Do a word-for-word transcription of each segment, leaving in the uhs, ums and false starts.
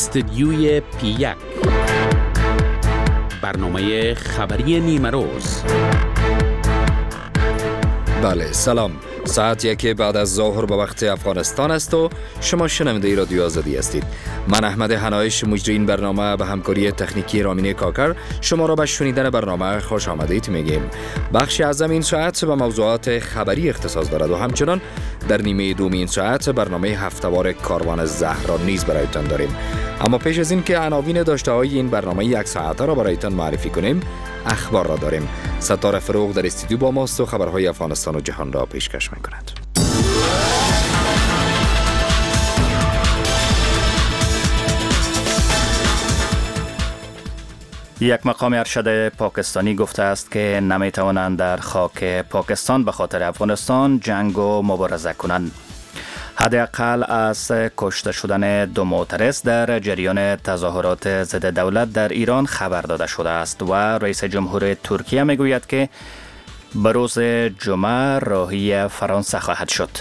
استدیوی پی یک، برنامه خبری نیمه روز. بله، سلام. ساعت یک بعد از ظهر به وقت افغانستان است و شما شنونده رادیو آزادی هستید. من احمد حنایش، مجری این برنامه، به همکاری تکنیکی رامین کاکر شما را به شنیدن برنامه خوش آمدید میگیم. بخش اعظم این ساعت به موضوعات خبری اختصاص دارد و همچنان در نیمه دوم این ساعت برنامه هفته‌وار کاروان زهرا نیز برایتان داریم. اما پیش از این که عناوین داشته های این برنامه یک ساعته را برایتان معرفی کنیم، اخبار را داریم. ستاره فروغ در استودیو با ماست و خبرهای افغانستان و جهان را پیشکش می‌کند. یک مقام ارشد پاکستانی گفته است که نمیتوانند در خاک پاکستان به خاطر افغانستان جنگ و مبارزه کنند. حداقل از کشته شدن دو معترض در جریان تظاهرات ضد دولت در ایران خبر داده شده است و رئیس جمهور ترکیه میگوید که به روز جمعه راهی فرانسه خواهد شد.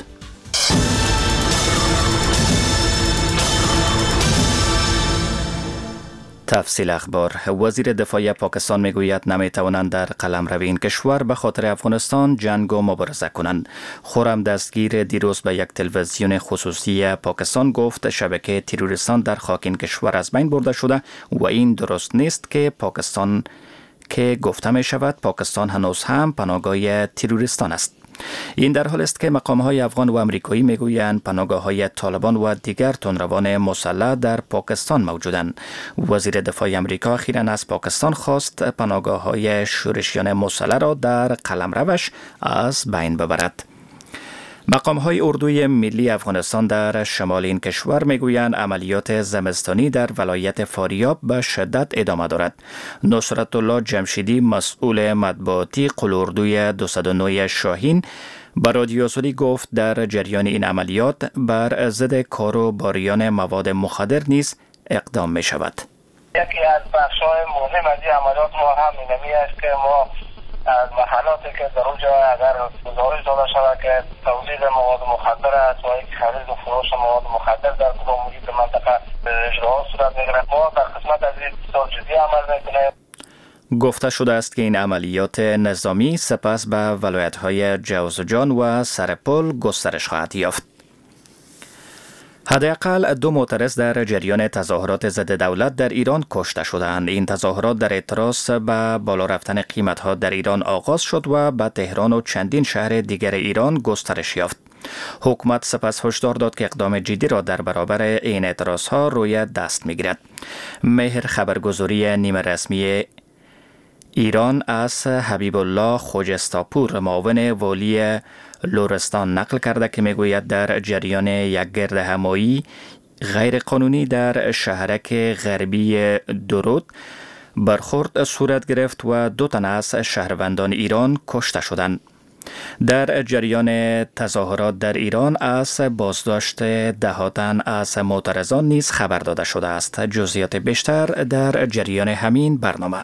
تفصیل اخبار. وزیر دفاع پاکستان میگوید نمیتوانند در قلمرو این کشور به خاطر افغانستان جنگ و مبارزه کنند. خرم دستگیر دیروز به یک تلویزیون خصوصی پاکستان گفت شبکه تروریستان در خاک این کشور از بین برده شده و این درست نیست که پاکستان که گفته می شود پاکستان هنوز هم پناهگاه تروریستان است. این در حال است که مقام‌های افغان و امریکایی میگویند پناهگاه‌های طالبان و دیگر تندروان مسلح در پاکستان موجودند. وزیر دفاع امریکا اخیراً از پاکستان خواست پناهگاه‌های شورشیان مسلح را در قلمروش از بین ببرد. مقام‌های اردوی ملی افغانستان در شمال این کشور میگویند عملیات زمستانی در ولایت فاریاب به شدت ادامه دارد. نصرت الله جمشیدی، مسئول مطبوعاتی قلاردوی دویست و نه شاهین، به رادیو آزادی گفت در جریان این عملیات بر ضد کاروباریان مواد مخدر نیز اقدام می شود. یکی از بخش‌های مهم از این عملیات ما هم اینمی است که ما از محلاتی که در اونجا اگر گزارش داده شود که تولید مواد مخدر است و یک خرید و فروش مواد مخدر در کدام محیط منطقه اجراها صورت می‌گیرد، ما در قسمت از این بسیار جدی عمل می‌کنیم. گفته شده است که این عملیات نظامی سپس به ولایت‌های جوزجان و سرپل گسترش خواهد یافت. حداقل دو معترض در جریان تظاهرات ضد دولت در ایران کشته شدند. این تظاهرات در اعتراض به بالا رفتن قیمت‌ها در ایران آغاز شد و به تهران و چندین شهر دیگر ایران گسترش یافت. حکومت سپس هشدار داد که اقدام جدی را در برابر این اعتراض‌ها روی دست می‌گیرد. مهر خبرگزاری نیمه رسمی ایران از حبیب الله خوجستاپور، معاون والی لرستان، نقل کرده که میگوید در جریان یک گرد همایی غیر قانونی در شهرک غربی درود برخورد صورت گرفت و دو تن از شهروندان ایران کشته شدند. در جریان تظاهرات در ایران از بازداشت ده تن از معترضان نیز خبر داده شده است. جزئیات بیشتر در جریان همین برنامه.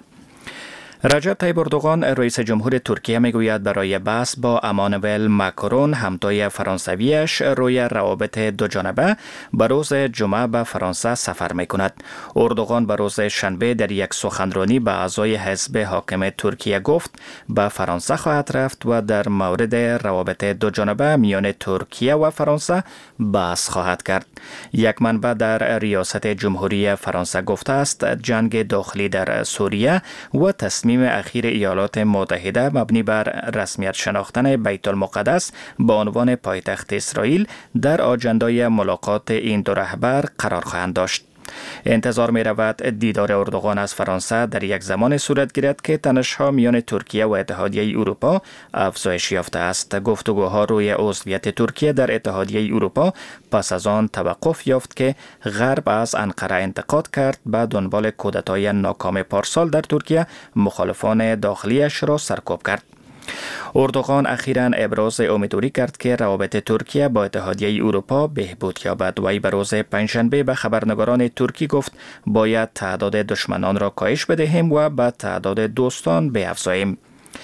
رجب طیب اردوغان، رئیس جمهور ترکیه میگوید برای بحث با امانوئل ماکرون، همتای فرانسویش، روی روابط دو جانبه به روز جمعه به فرانسه سفر میکند. اردوغان به روز شنبه در یک سخنرانی به اعضای حزب حاکم ترکیه گفت به فرانسه خواهد رفت و در مورد روابط دو جانبه میان ترکیه و فرانسه بحث خواهد کرد. یک منبع در ریاست جمهوری فرانسه گفته است جنگ داخلی در سوریه و تصمیم اخیر ایالات متحده مبنی بر رسمیت شناختن بیت المقدس به عنوان پایتخت اسرائیل در آجندای ملاقات این دو رهبر قرار خواهند داشت. انتظار می رود دیدار اردوغان از فرانسه در یک زمان صورت گیرد که تنش‌ها میان ترکیه و اتحادیه اروپا افزایش یافته است. گفتگوها روی عضویت ترکیه در اتحادیه اروپا پس از آن توقف یافت که غرب از انقره انتقاد کرد به دنبال کودتای ناکام پارسال در ترکیه مخالفان داخلیش را سرکوب کرد. اردوغان اخیراً ابراز امیدواری کرد که روابط ترکیه با اتحادیه اروپا بهبود یابد. وی به روز پنجشنبه به خبرنگاران ترکی گفت باید تعداد دشمنان را کاهش بدهیم و به تعداد دوستان بیفزاییم.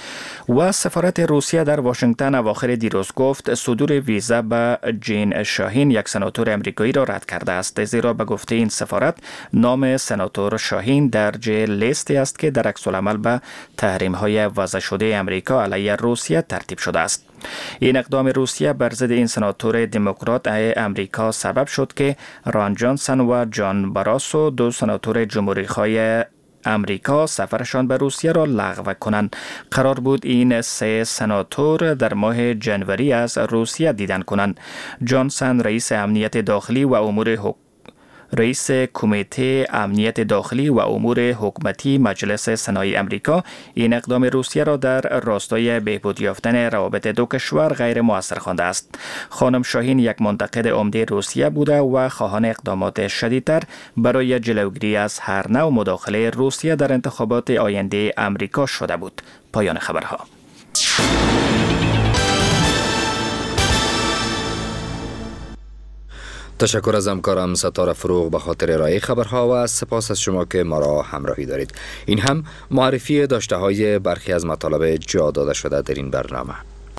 و سفارت روسیه در واشنگتن اواخر دیروز گفت صدور ویزا به جین شاهین، یک سناتور امریکایی را رد کرده است، زیرا به گفته این سفارت نام سناتور شاهین در جه لیستی است که در عکس العمل به تحریم های وضع شده امریکا علیه روسیه ترتیب شده است. این اقدام روسیه بر ضد این سناتور دموکرات امریکا سبب شد که ران جانسون و جان براسو، دو سناتور جمهوری‌خواه امریکا، سفرشان به روسیه را لغو کنند. قرار بود این سه سناتور در ماه جنوری از روسیه دیدن کنند. جانسون رئیس امنیت داخلی و امور حکومتی رئیس کمیته امنیت داخلی و امور حکومتی مجلس سنای امریکا این اقدام روسیه را در راستای بهبود یافتن روابط دو کشور غیر مؤثر خوانده است. خانم شاهین یک منتقد عمده روسیه بوده و خواهان اقدامات شدیدتر برای جلوگیری از هر نوع مداخله روسیه در انتخابات آینده امریکا شده بود. پایان خبرها. تشکر از همکارم ستاره فروغ به خاطر ارائه خبرها و سپاس از شما که ما را همراهی دارید. این هم معرفی داشته های برخی از مطالب جا داده شده در این برنامه.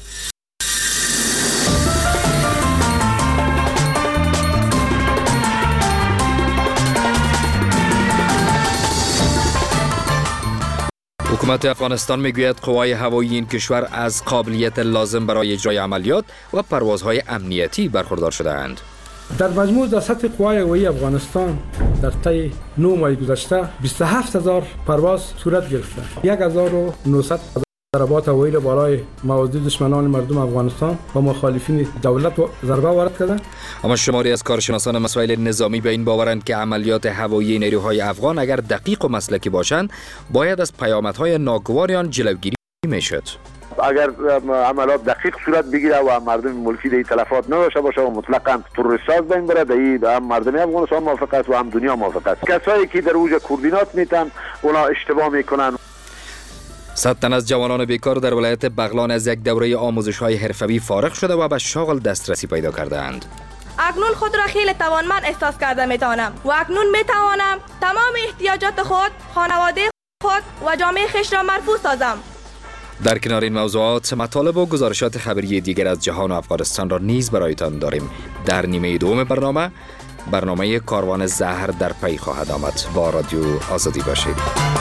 حکومت افغانستان میگوید قوای هوایی این کشور از قابلیت لازم برای اجرای عملیات و پروازهای امنیتی برخوردار شده‌اند. در مجموع در سطح قوای هوایی افغانستان در طی نه ماه گذشته بیست و هفت هزار پرواز صورت گرفته. یک هزار و نهصد ضربات هوایی بالای مواضع دشمنان مردم افغانستان و مخالفین دولت ضربه وارد کرده. اما شماری از کارشناسان مسائل نظامی به این باورند که عملیات هوایی نیروهای افغان اگر دقیق و مسلکی باشند باید از پیامدهای ناگوار آن جلوگیری میشد. اگر عملیات دقیق صورت بگیره و مردم ملکی در تلفات نداشته باشه و مطلقاً تروریست ساز بین بره، در هم مردم افغانستان موافق است و هم دنیا موافق است. کسایی که در اوج کوردینات میتن اونا اشتباه میکنن. صد تن از جوانان بیکار در ولایت بغلان از یک دوره آموزش‌های حرفه‌ای فارغ شده و به شغل دسترسی پیدا کرده‌اند. اکنون خود را خیلی توانمند احساس کرده میتوانم و اکنون میتوانم تمام احتیاجات خود، خانواده خود و جامعه خویش را مرفوع سازم. در کنار این موضوعات مطالب و گزارشات خبری دیگر از جهان و افغانستان را نیز برایتان داریم. در نیمه دوم برنامه برنامه کاروان زهر در پی خواهد آمد. با رادیو آزادی باشید.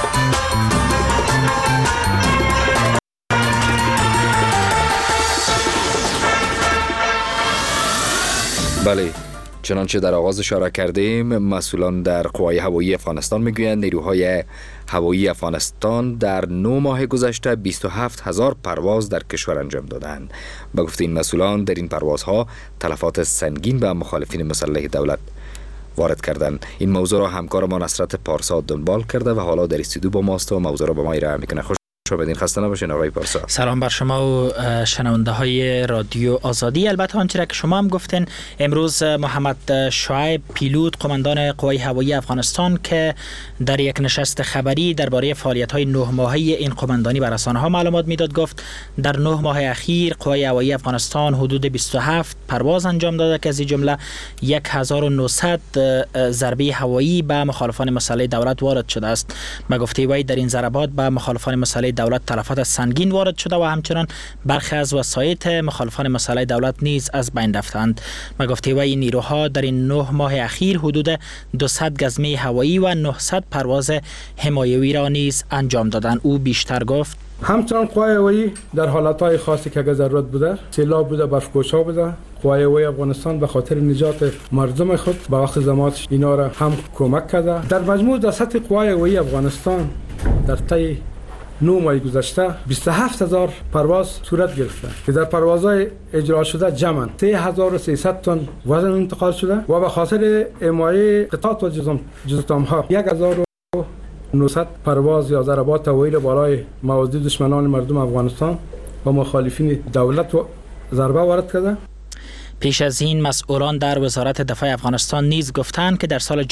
بله، چنانچه در آغاز اشاره کردیم، مسئولان در قوای هوایی افغانستان میگویند نیروهای هوایی افغانستان در نه ماه گذشته بیست و هفت هزار پرواز در کشور انجام دادند. به گفته این مسئولان در این پروازها تلفات سنگین به مخالفین مسلح دولت وارد کردند. این موضوع را همکار ما نصرت پارسا دنبال کرده و حالا در استودیو با ماست و موضوع را با ما ارائه میکنه. خوش بدین. خسته نباشین آقای پارسا. سلام بر شما و شنونده های رادیو آزادی. البته آنچه که شما هم گفتین، امروز محمد شعیب پیلوت قماندان قوای هوایی افغانستان که در یک نشست خبری درباره فعالیت های نه ماهه این قماندانی بر رسانه ها معلومات میداد، گفت در نه ماه اخیر قوای هوایی افغانستان حدود بیست و هفت پرواز انجام داده که از این جمله هزار و نهصد ضربه هوایی به مخالفان مسلح دولت وارد شده است. به گفته وی در این ضربات به مخالفان مسلح دولت تلفات سنگین وارد شده و همچنان برخی از وسایط مخالفان مسلح دولت نیز از بین رفتند. به گفته وی نیروها در این نه ماه اخیر حدود دویست گزمه هوایی و نهصد پرواز حمایوی را نیز انجام دادند. او بیشتر گفت همچنان قوای هوایی در حالتهای خاصی که اگر ضرورت بوده، سیلاب بوده، برفگوش‌ها بوده، قوای هوایی افغانستان به خاطر نجات مردم خود به وقت زمانش اینا را هم کمک کرده. در مجموع در سطح قوای هوایی افغانستان در طی نه ماه گذشته بیست و هفت هزار پرواز صورت گرفته که در پروازهای اجرا شده جمعاً سه هزار و سیصد تن وزن انتقال شده و به خاطر حمایت قطعات و جزئیاتها یک هزار و نهصد پرواز یا ضربات هوایی بالای مواضع دشمنان مردم افغانستان و مخالفین دولت و ضربه وارد کرده. پیش از این مسئولان در وزارت دفاع افغانستان نیز گفتند که در سال جاری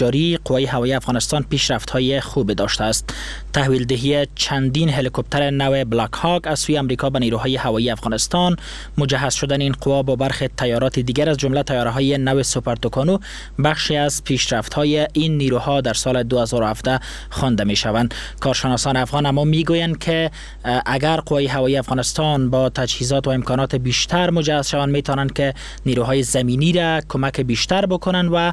قوای هوایی افغانستان پیشرفت‌های خوب داشته است. تحویل دهی چندین هلیکوپتر نو بلاک هاک از سوی آمریکا به نیروهای هوایی افغانستان، مجهز شدن این قوا با برخی تیارات دیگر از جمله تیاره‌های نو سوپر توکانو بخشی از پیشرفت‌های این نیروها در سال دو هزار و هفده خوانده می‌شوند. کارشناسان افغان اما می‌گویند که اگر قوای هوایی افغانستان با تجهیزات و امکانات بیشتر مجهز شوند می‌توانند که نیروهای زمینی را کمک بیشتر بکنند و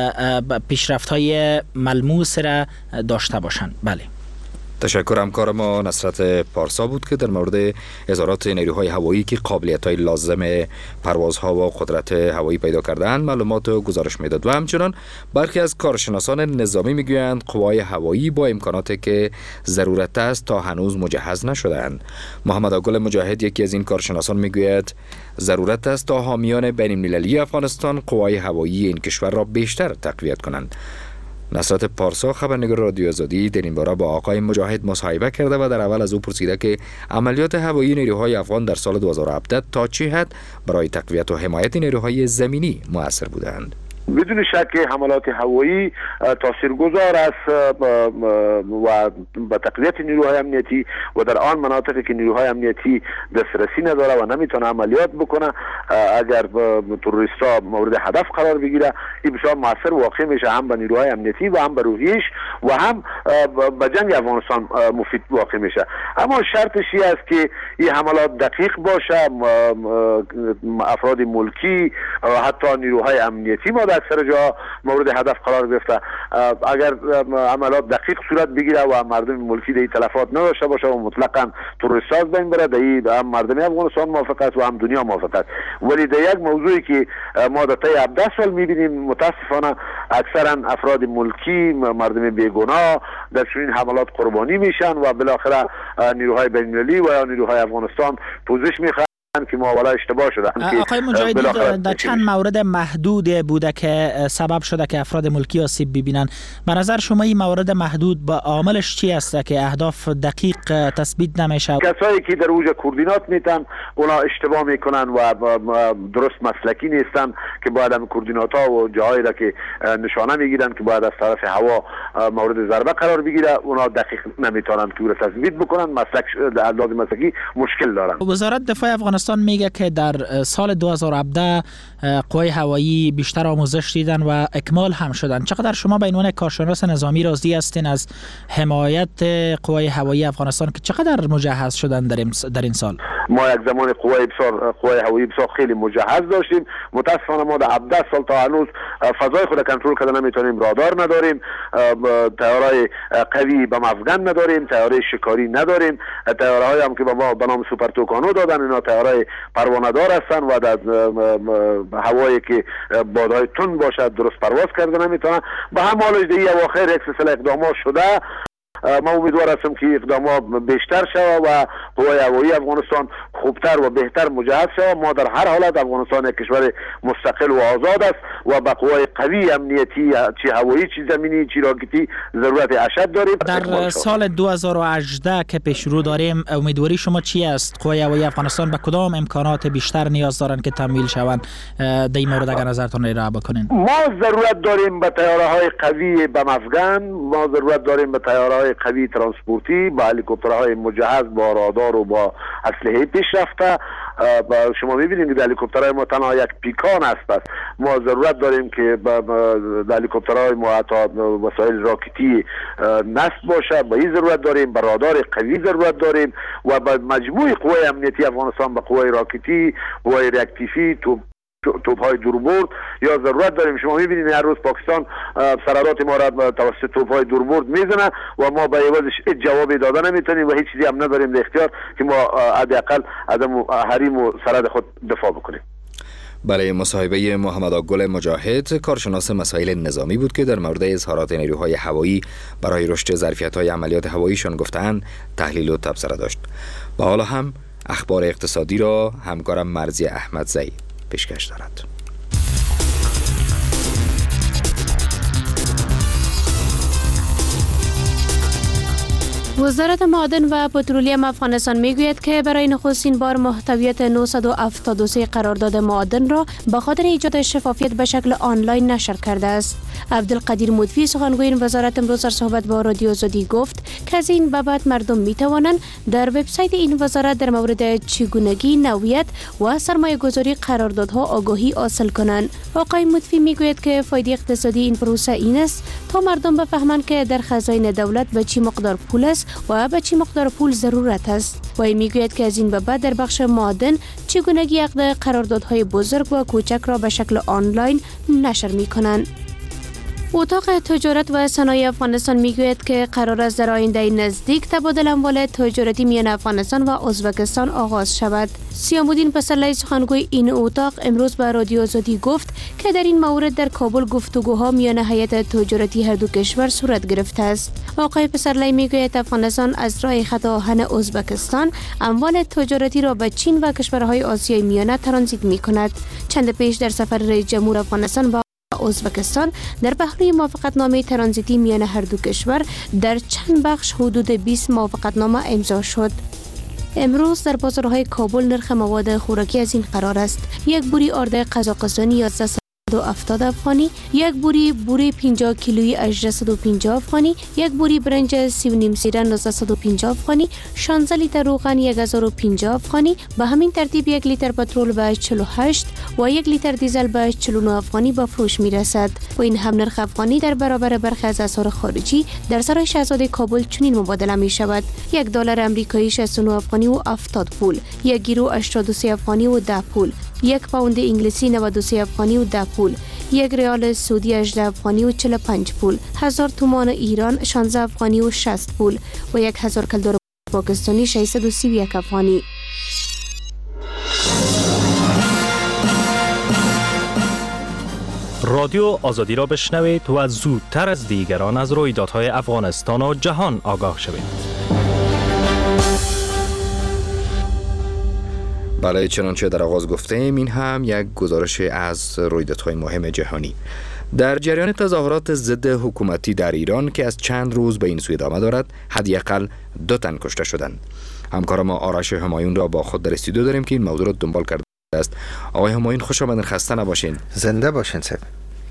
پیشرفت‌های ملموس را داشته باشند. بله. تشکر. همکار ما نصرت پارسا بود که در مورد اظهارات نیروهای هوایی که قابلیت‌های لازم پروازها و قدرت هوایی پیدا کرده‌اند معلومات و گزارش میداد و همچنان برخی از کارشناسان نظامی میگویند قوای هوایی با امکاناتی که ضرورت است تا هنوز مجهز نشده‌اند. محمد آگل مجاهد یکی از این کارشناسان میگوید ضرورت است تا حامیان بین‌المللی افغانستان قوای هوایی این کشور را بیشتر تقویت کنند. نصرت پارسا خبرنگار رادیو آزادی در این باره با آقای مجاهد مصاحبه کرده و در اول از او پرسیده که عملیات هوایی نیروهای افغان در سال دو هزار و هفده تا چه حد برای تقویت و حمایت نیروهای زمینی مؤثر بودند. بدون شک حملات هوایی تاثیرگذار است و به تقویت نیروهای امنیتی و در آن مناطقی که نیروهای امنیتی دسترسی نداره و نمیتونه عملیات بکنه، اگر تروریستا مورد هدف قرار بگیره این بسیار موثر واقع میشه، هم به نیروهای امنیتی و هم به روحیش و هم به جنگ افغانستان مفید واقع میشه. اما شرطش این است که این حملات دقیق باشه، افراد ملکی و حتی نیروهای امنیتی ما اکثر جا مورد هدف قرار گرفته. اگر عملیات دقیق صورت بگیره و مردم ملکی دی تلفات نداشته باشه و مطلقاً تروریست از بین بره، دی هم مردم افغانستان موافق است و هم دنیا موافق است. ولی در یک موضوعی که ما در طی هفده سال میبینیم متاسفانه اکثرا افراد ملکی، مردم بیگناه در چنین حملات قربانی میشن و بالاخره نیروهای بین‌المللی و یا نیروهای افغانستان پوزش میخوان که ما والا اشتباه شده. آقای مجاهدی در چند مورد محدود بوده که سبب شده که افراد ملکی آسیب ببینن. به نظر شما این مورد محدود با عاملش چی است که اهداف دقیق تثبیت نمیشه؟ کسایی که در اوج کوردینات میتن اونا اشتباه میکنن و درست مسلکی نیستن که باید هم کوردینات ها و جاهایی را که نشانه میگیرن که باید از طرف هوا مورد ضربه قرار بگیره اونا دقیق نمیتونن که او را تثبیت بکنن. مسلک لازم مسلکی مشکل دارن. وزارت دفاع افغانستان میگه که در سال دو هزار و هفده قوای هوایی بیشتر آموزش دیدن و اکمال هم شدن. چقدر شما به عنوان کارشناس نظامی راضی هستین از حمایت قوای هوایی افغانستان که چقدر مجهز شدن در در این سال؟ ما یک زمان قوای بسیار قوای هوایی بسیار خیلی مجهز داشتیم. متاسفانه ما در هفده سال تا هنوز فضای خود کنترل کردن نمیتونیم، رادار نداریم، طیارهای قوی به افغان نداریم، طیاره شکاری نداریم، طیارهایی هم که به ما به نام سوپر توکانو دادن اینا طیارهای پروانه‌دار هستن و در هوایی که بادهای تند باشد درست پرواز کرده نمیتونن. به هم حالش دیگه اواخر یک سلسله اقدامات شده. ما امیدوار هستم که اقدامات بیشتر شود و قوای هوایی افغانستان خوبتر و بهتر مجهز شود. ما در هر حالت افغانستان یک کشور مستقل و آزاد است و با قوای قوی امنیتی چی هوایی چی زمینی چی راکتی ضرورت اشد داریم. در سال دو هزار و هجده که پیش رو داریم امیدواری شما چی است؟ قوای هوایی افغانستان به کدام امکانات بیشتر نیاز دارن که تمویل شوند؟ در این مورد اگر نظرتون را بکنین. ما ضرورت داریم به طیاره‌های قوی به افغان، ما ضرورت داریم به طیاره‌های قوی ترانسپورتی، با هلیکوپترهای مجهز با رادار و با اسلحه پیشرفته. شما می‌بینید که هلیکوپترهای ما تنها یک پیکان است. ما ضرورت داریم که با هلیکوپترهای ما حتی وسایل راکتی نصب باشه. با این ضرورت داریم، به رادار قوی ضرورت داریم و با مجموع قوای امنیتی افغانستان به قوای راکتی، قوای ریاکتیفی، تو توپ‌های دوربرد یا ضرورت داریم. شما می‌بینید هر روز پاکستان سرادات ما را توسط توپ‌های دوربرد میزنه و ما به عوضش هیچ جوابی داده نمیتونیم و هیچ چیزی هم نداریم در اختیار که ما حداقل از حریم و سرحد خود دفاع بکنیم. برای مصاحبه محمد آگل مجاهد کارشناس مسائل نظامی بود که در مورد اظهارات نیروهای هوایی برای رشد ظرفیت‌های عملیات هواییشان گفتند تحلیل و تبصره داشت. و حالا هم اخبار اقتصادی را همکارم مرزی احمدزی پیشکش دارد. وزارت معادن و پترولیم افغانستان میگوید که برای نخستین بار محتویات نهصد و هفتاد و سه قرارداد معادن را به خاطر ایجاد شفافیت به شکل آنلاین نشر کرده است. عبدالقدیر مضیفی سخنگوی این وزارت امروز در صحبت با رادیو آزادی گفت که از این بابت مردم می توانند در وبسایت این وزارت در مورد چگونگی، نوعیت و سرمایه گذاری قراردادها آگاهی حاصل کنند. آقای مضیفی میگوید که فایده اقتصادی این پروسه این است تا مردم بفهمند که در خزاین دولت به چی مقدار پول است و به چی مقدار پول ضرورت است. و میگوید که از این به بعد در بخش معادن چگونگی عقد قراردادهای بزرگ و کوچک را به شکل آنلاین نشر میکنند. اتاق تجارت و صنایع افغانستان میگوید که قرار است در آینده نزدیک تبادل اموال تجارتی میان افغانستان و ازبکستان آغاز شود. سیامالدین پسرلی سخنگوی این اتاق امروز به رادیو آزادی گفت که در این مورد در کابل گفتگوها میان هیئت تجارتی هر دو کشور صورت گرفته است. آقای پسرلی میگوید افغانستان از راه خط آهن ازبکستان اموال تجارتی را به چین و کشورهای آسیای میانه ترانزیت میکند. چند پیش در سفر رئیس جمهور افغانستان با ازبکستان در پهلوی موافقتنامه ترانزیتی میان هر دو کشور در چند بخش حدود بیست موافقتنامه امضا شد. امروز در بازارهای کابل نرخ مواد خوراکی از این قرار است: یک بوری آرد قزاقستانی یازده و هفتاد افغانی، یک بوری بوری پنجاه کیلویی هجده و پنجاه افغانی، یک بوری برنج سی و نیم سیره نوزده و پنجاه افغانی، شانزده لیتر روغن یک هزار و پنجاه افغانی، به همین ترتیب یک لیتر پترول به چهل و هشت و یک لیتر دیزل به چهل و نه افغانی به فروش می رسد. و این هم نرخ افغانی در برابر برخی از اسعار خارجی در سرای شاهزاده کابل چنین مبادله می شود: یک دلار آمریکایی شصت و نه افغانی و هفتاد پول، یک یورو هشتاد و سه افغانی و ده پول، یک پوند انگلیسی نود و سه افغانی و ده پول، یک ریال سعودی هجده افغانی و چهل و پنج پول، هزار تومان ایران شانزده افغانی و شصت پول و یک هزار کلدار پاکستانی ششصد و سی و یک افغانی. رادیو آزادی را بشنوید و زودتر از دیگران از رویدادهای افغانستان و جهان آگاه شوید. بله، چنانچه در آغاز گفتیم این هم یک گزارش از رویدادهای مهم جهانی. در جریان تظاهرات ضد حکومتی در ایران که از چند روز به این سو ادامه دارد، حداقل دو تن کشته شدند. همکار ما آرش همایون را با خود در استودیو داریم که این موضوع را دنبال کرده است. آقای همایون خوش آمدین، خسته نباشین. زنده باشین صاحب.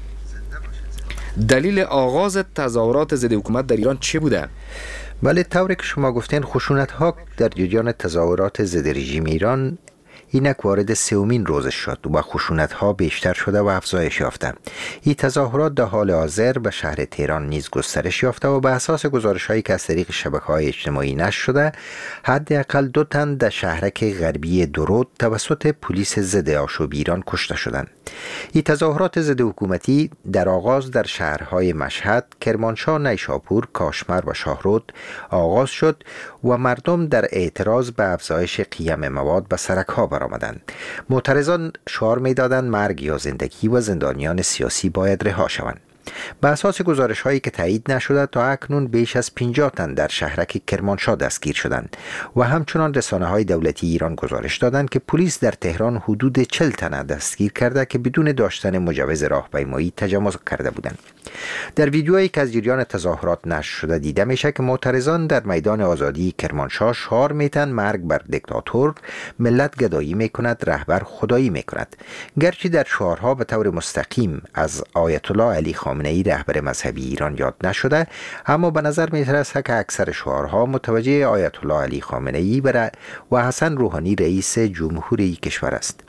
دلیل آغاز تظاهرات ضد حکومت در ایران چه بوده؟ بله، طوری که شما گفتین خشونت ها در جریان تظاهرات ضد رژیم ایران اینک وارد سومین روزش شد و خشونت ها بیشتر شده و افزایش یافته. این تظاهرات در حال حاضر به شهر تهران نیز گسترش یافته و به اساس گزارش هایی که از طریق شبکه های اجتماعی نشر شده، حداقل دو تن در شهرک غربی درود توسط پلیس ضد آشوب ایران کشته شدند. این تظاهرات ضد حکومتی در آغاز در شهرهای مشهد، کرمانشاه، نیشابور، کاشمر و شاهرود آغاز شد و مردم در اعتراض به افزایش قیمت مواد به سرک ها برآمدند. معترضان شعار می‌دادند مرگ یا زندگی و زندانیان سیاسی باید رها شوند. به اساس گزارش هایی که تایید نشده تا اکنون بیش از پنجاه تن در شهرک کرمانشاه دستگیر شدند و همچنان رسانه های دولتی ایران گزارش دادند که پلیس در تهران حدود چهل تن دستگیر کرده که بدون داشتن مجوز راهپیمایی تجاوز کرده بودند. در ویدیویی که از جریان تظاهرات نشر شده دیده میشه که معترضان در میدان آزادی کرمانشاه شعار میتن مرگ بر دیکتاتور، ملت گدایی میکند، رهبر خدایی میکند. گرچه در شعارها به طور مستقیم از آیت الله علی خامنه‌ای رهبر مذهبی ایران یاد نشده، اما به نظر میرسد که اکثر شعارها متوجه آیت الله علی خامنه‌ای و حسن روحانی رئیس جمهوری کشور است.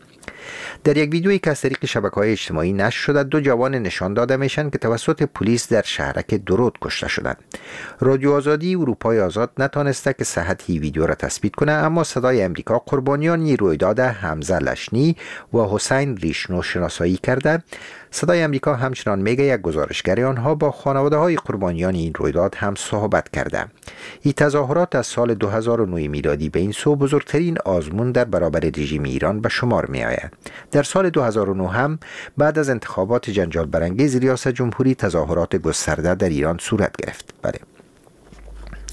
در یک ویدیویی که از طریق شبکه‌های اجتماعی نشر شده، دو جوان نشان داده میشن که توسط پلیس در شهرک درود کشته شدند. رادیو آزادی اروپای آزاد نتونسته که صحت این ویدیو را تثبیت کنه، اما صدای امریکا قربانیان این رویداد حمزه لشنی و حسین ریشنو شناسایی کرده. صدای امریکا همچنان میگه یک گزارشگر آنها با خانواده های قربانیان این رویداد هم صحبت کرده. این تظاهرات از سال دو هزار و نه میلادی به این سو بزرگترین آزمون در برابر رژیم ایران به شمار می آید. در سال دو هزار و نه هم بعد از انتخابات جنجال برانگیز ریاست جمهوری تظاهرات گسترده در ایران صورت گرفت. بله.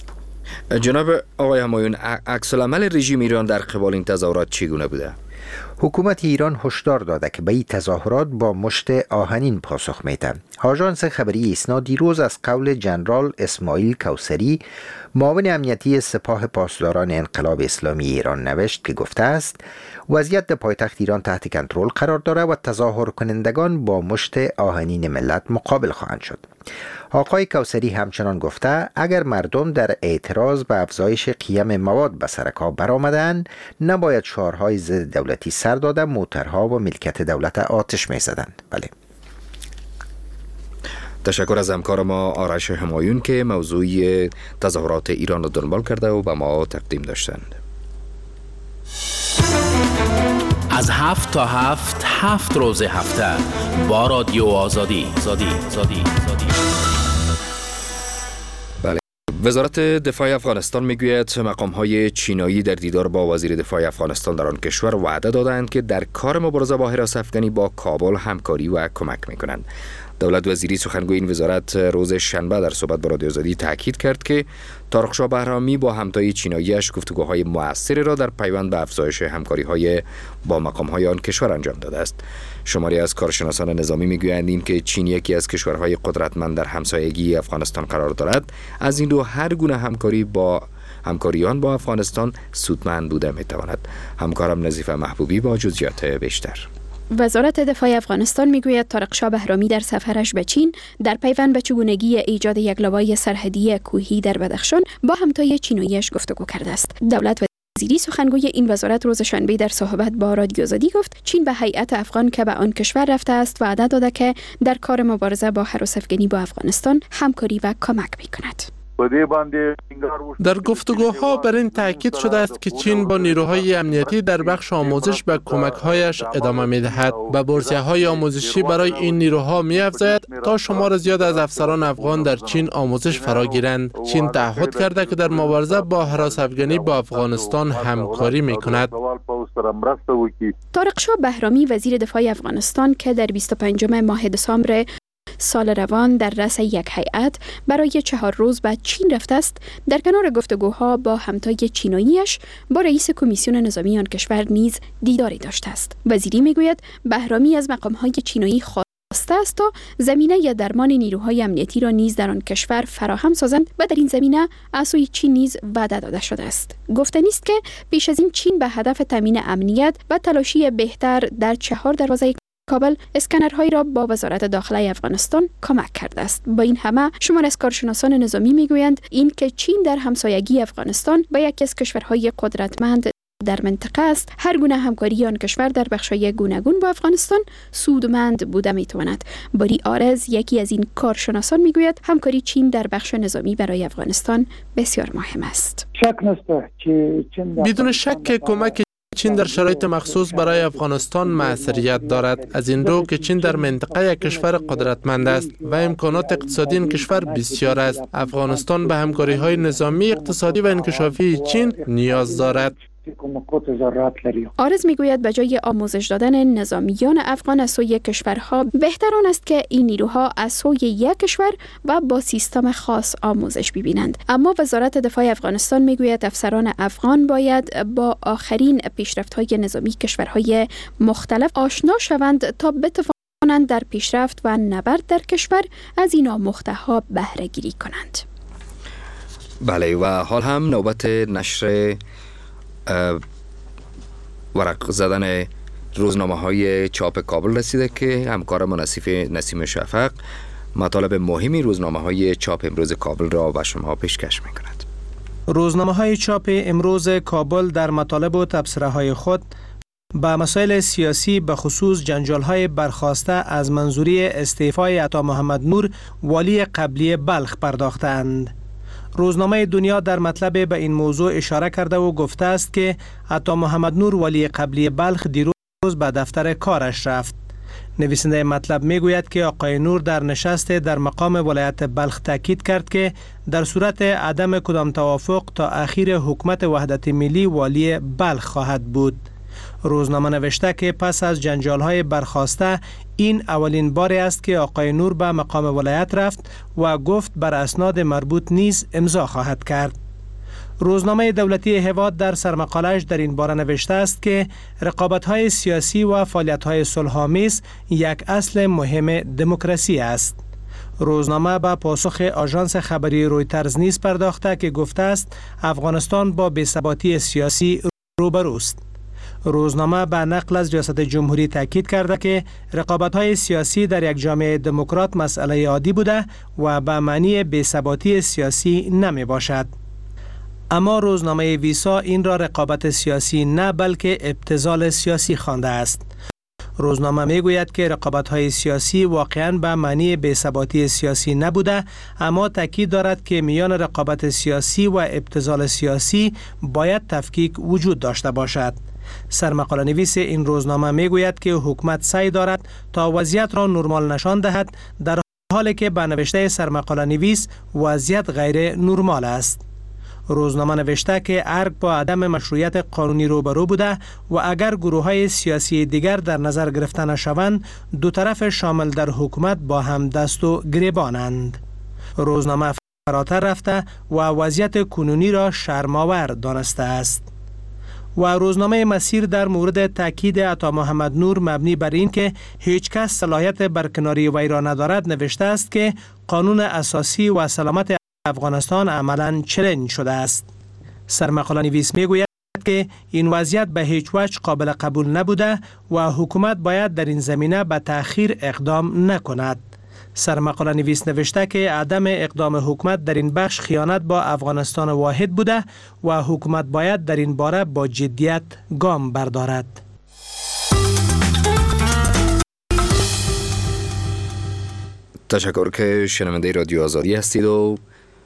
جناب آقای همایون، عکس العمل رژیم ایران در قبال این تظاهرات چگونه بوده؟ حکومت ایران هشدار داده که به این تظاهرات با مشت آهنین پاسخ میده. آژانس خبری ایسنا دیروز از قول جنرال اسماعیل کوثری، معاون امنیتی سپاه پاسداران انقلاب اسلامی ایران نوشت که گفته است وضعیت در پایتخت ایران تحت کنترل قرار داره و تظاهر کنندگان با مشت آهنین ملت مقابل خواهند شد. آقای کوثری همچنان گفته اگر مردم در اعتراض به افزایش قیم مواد به سر کار برآمدند، نباید شعارهای ضد دولتی سر داده موترها و ملکیت دولت آتش می‌زدند. بله. تشکر از همکار ما آرش همایون که موضوع تظاهرات ایران را دنبال کرده و به ما تقدیم داشتند. از هفت تا هفت هفت روز هفته با رادیو آزادی زادی زادی زادی. بله. وزارت دفاع افغانستان میگوید مقام‌های چینایی در دیدار با وزیر دفاع افغانستان در آن کشور وعده دادند که در کار مبارزه با حراس افغانی با کابل همکاری و کمک میکنند. دولت وزیری سخنگوی این وزارت روز شنبه در صحبت با رادیو آزادی تاکید کرد که طارق شاه بهرامی با همتای چینایی‌اش گفتگوهای مؤثری را در پیوند به افزایش همکاری‌های با مقام‌های آن کشور انجام داده است. شماری از کارشناسان نظامی می‌گویند این که چین یکی از کشورهای قدرتمند در همسایگی افغانستان قرار دارد، از این رو هر گونه همکاری با همکاریان با افغانستان سودمند بوده می‌تواند. همکارم نظیفه محبوبی با جزئیات بیشتر. وزارت دفاع افغانستان میگوید طارق شاه بهرامی در سفرش به چین در پیوند به چگونگی ایجاد یک لوای سرحدی کوهی در بدخشان با همتای چینایی‌اش گفتگو کرده است. دولت وزیری سخنگوی این وزارت روز شنبه در صحبت با رادیو آزادی گفت چین به هیئت افغان که به آن کشور رفته است وعده داده که در کار مبارزه با هراس افغانی با افغانستان همکاری و کمک میکند. در گفتگوها بر این تاکید شده است که چین با نیروهای امنیتی در بخش آموزش به کمک‌هایش ادامه می‌دهد. به بورسیه‌های آموزشی برای این نیروها می‌افزاید تا شمار زیاد از افسران افغان در چین آموزش فرا گیرند. چین تعهد کرده که در مبارزه با هراس افغانی با افغانستان همکاری می‌کند. طارق شاه بهرامی وزیر دفاع افغانستان که در بیست و پنجم ماه دسامبر سال روان در رأس یک هیئت برای چهار روز به چین رفته است، در کنار گفتگوها با همتای چیناییش با رئیس کمیسیون نظامی آن کشور نیز دیداری داشته است. وزیری میگوید بهرامی از مقام‌های چینایی خواسته است تا زمینه یا درمان نیروهای امنیتی را نیز در آن کشور فراهم سازند و در این زمینه از سوی چین نیز وعده داده شده است. گفتنی است که پیش از این چین به هدف تامین امنیت و تلاشی بهتر در چهار دروازه کابل اسکنرهایی را با وزارت داخله افغانستان کمک کرده است. با این همه شمار از کارشناسان نظامی میگویند این که چین در همسایگی افغانستان با یکی از کشورهای قدرتمند در منطقه است، هر گونه همکاری آن کشور در بخش‌های گوناگون با افغانستان سودمند بوده میتواند. باری آرز یکی از این کارشناسان میگوید همکاری چین در بخش نظامی برای افغانستان بسیار مهم است. بدون شک که کمک چین در شرایط مخصوص برای افغانستان موثریت دارد، از این رو که چین در منطقه یک کشور قدرتمند است و امکانات اقتصادی این کشور بسیار است. افغانستان به همکاری‌های نظامی، اقتصادی و انکشافی چین نیاز دارد. آرز میگوید به جای آموزش دادن نظامیان افغان از سوی کشورها، بهتر آن است که این نیروها از سوی یک کشور و با سیستم خاص آموزش ببینند. اما وزارت دفاع افغانستان میگوید افسران افغان باید با آخرین پیشرفت‌های نظامی کشورهای مختلف آشنا شوند تا بتوانند در پیشرفت و نبرد در کشور از این آموخته‌ها بهره گیری کنند. بله، و حال هم نوبت نشر ورق زدن روزنامه های چاپ کابل رسیده که همکار ما نسیم شفق مطالب مهمی روزنامه های چاپ امروز کابل را به شما پیشکش می کند. روزنامه های چاپ امروز کابل در مطالب و تبصره های خود به مسائل سیاسی به خصوص جنجال های برخاسته از منظوری استعفای عطا محمد نور والی قبلی بلخ پرداختند. روزنامه دنیا در مطلب به این موضوع اشاره کرده و گفته است که عطا محمد نور والی قبلی بلخ دیروز به دفتر کارش رفت. نویسنده مطلب میگوید که آقای نور در نشست در مقام ولایت بلخ تاکید کرد که در صورت عدم کدام توافق تا اخیر حکومت وحدت ملی والی بلخ خواهد بود. روزنامه نوشته که پس از جنجال‌های برخاسته این اولین باری است که آقای نور به مقام ولایت رفت و گفت بر اسناد مربوط نیز امضا خواهد کرد. روزنامه دولتی هواد در سرمقاله‌اش در این باره نوشته است که رقابت‌های سیاسی و فعالیت‌های صلح‌آمیز یک اصل مهم دموکراسی است. روزنامه به پاسخ آژانس خبری رویترز نیز پرداخته که گفته است افغانستان با بی‌ثباتی سیاسی روبروست. روزنامه به نقل از ریاست جمهوری تاکید کرده که رقابت‌های سیاسی در یک جامعه دموکرات مسئله عادی بوده و به معنی بی‌ثباتی سیاسی نمی باشد. اما روزنامه ویسا این را رقابت سیاسی نه بلکه ابتذال سیاسی خوانده است. روزنامه میگوید که رقابت‌های سیاسی واقعاً به معنی بی‌ثباتی سیاسی نبوده، اما تاکید دارد که میان رقابت سیاسی و ابتذال سیاسی باید تفکیک وجود داشته باشد. سرمقاله نویس این روزنامه میگوید که حکومت سعی دارد تا وضعیت را نرمال نشان دهد، در حالی که به نوشته سرمقاله نویس وضعیت غیر نرمال است. روزنامه نوشته که ارگ با عدم مشروعیت قانونی روبرو بوده و اگر گروه‌های سیاسی دیگر در نظر گرفته نشوند، دو طرف شامل در حکومت با هم دست و گریبانند. روزنامه فراتر رفته و وضعیت کنونی را شرم‌آور دانسته است. و روزنامه مسیر در مورد تاکید عطا محمد نور مبنی بر این که هیچ کس صلاحیت برکناری وی را ندارد نوشته است که قانون اساسی و سلامت افغانستان عملاً چلنج شده است. سرمقاله نویس میگوید که این وضعیت به هیچ وجه قابل قبول نبوده و حکومت باید در این زمینه به تأخیر اقدام نکند. سرمقاله نویس نوشته که عدم اقدام حکومت در این بخش خیانت با افغانستان واحد بوده و حکومت باید در این باره با جدیت گام بردارد. تشکر که شنونده رادیو آزادی هستید و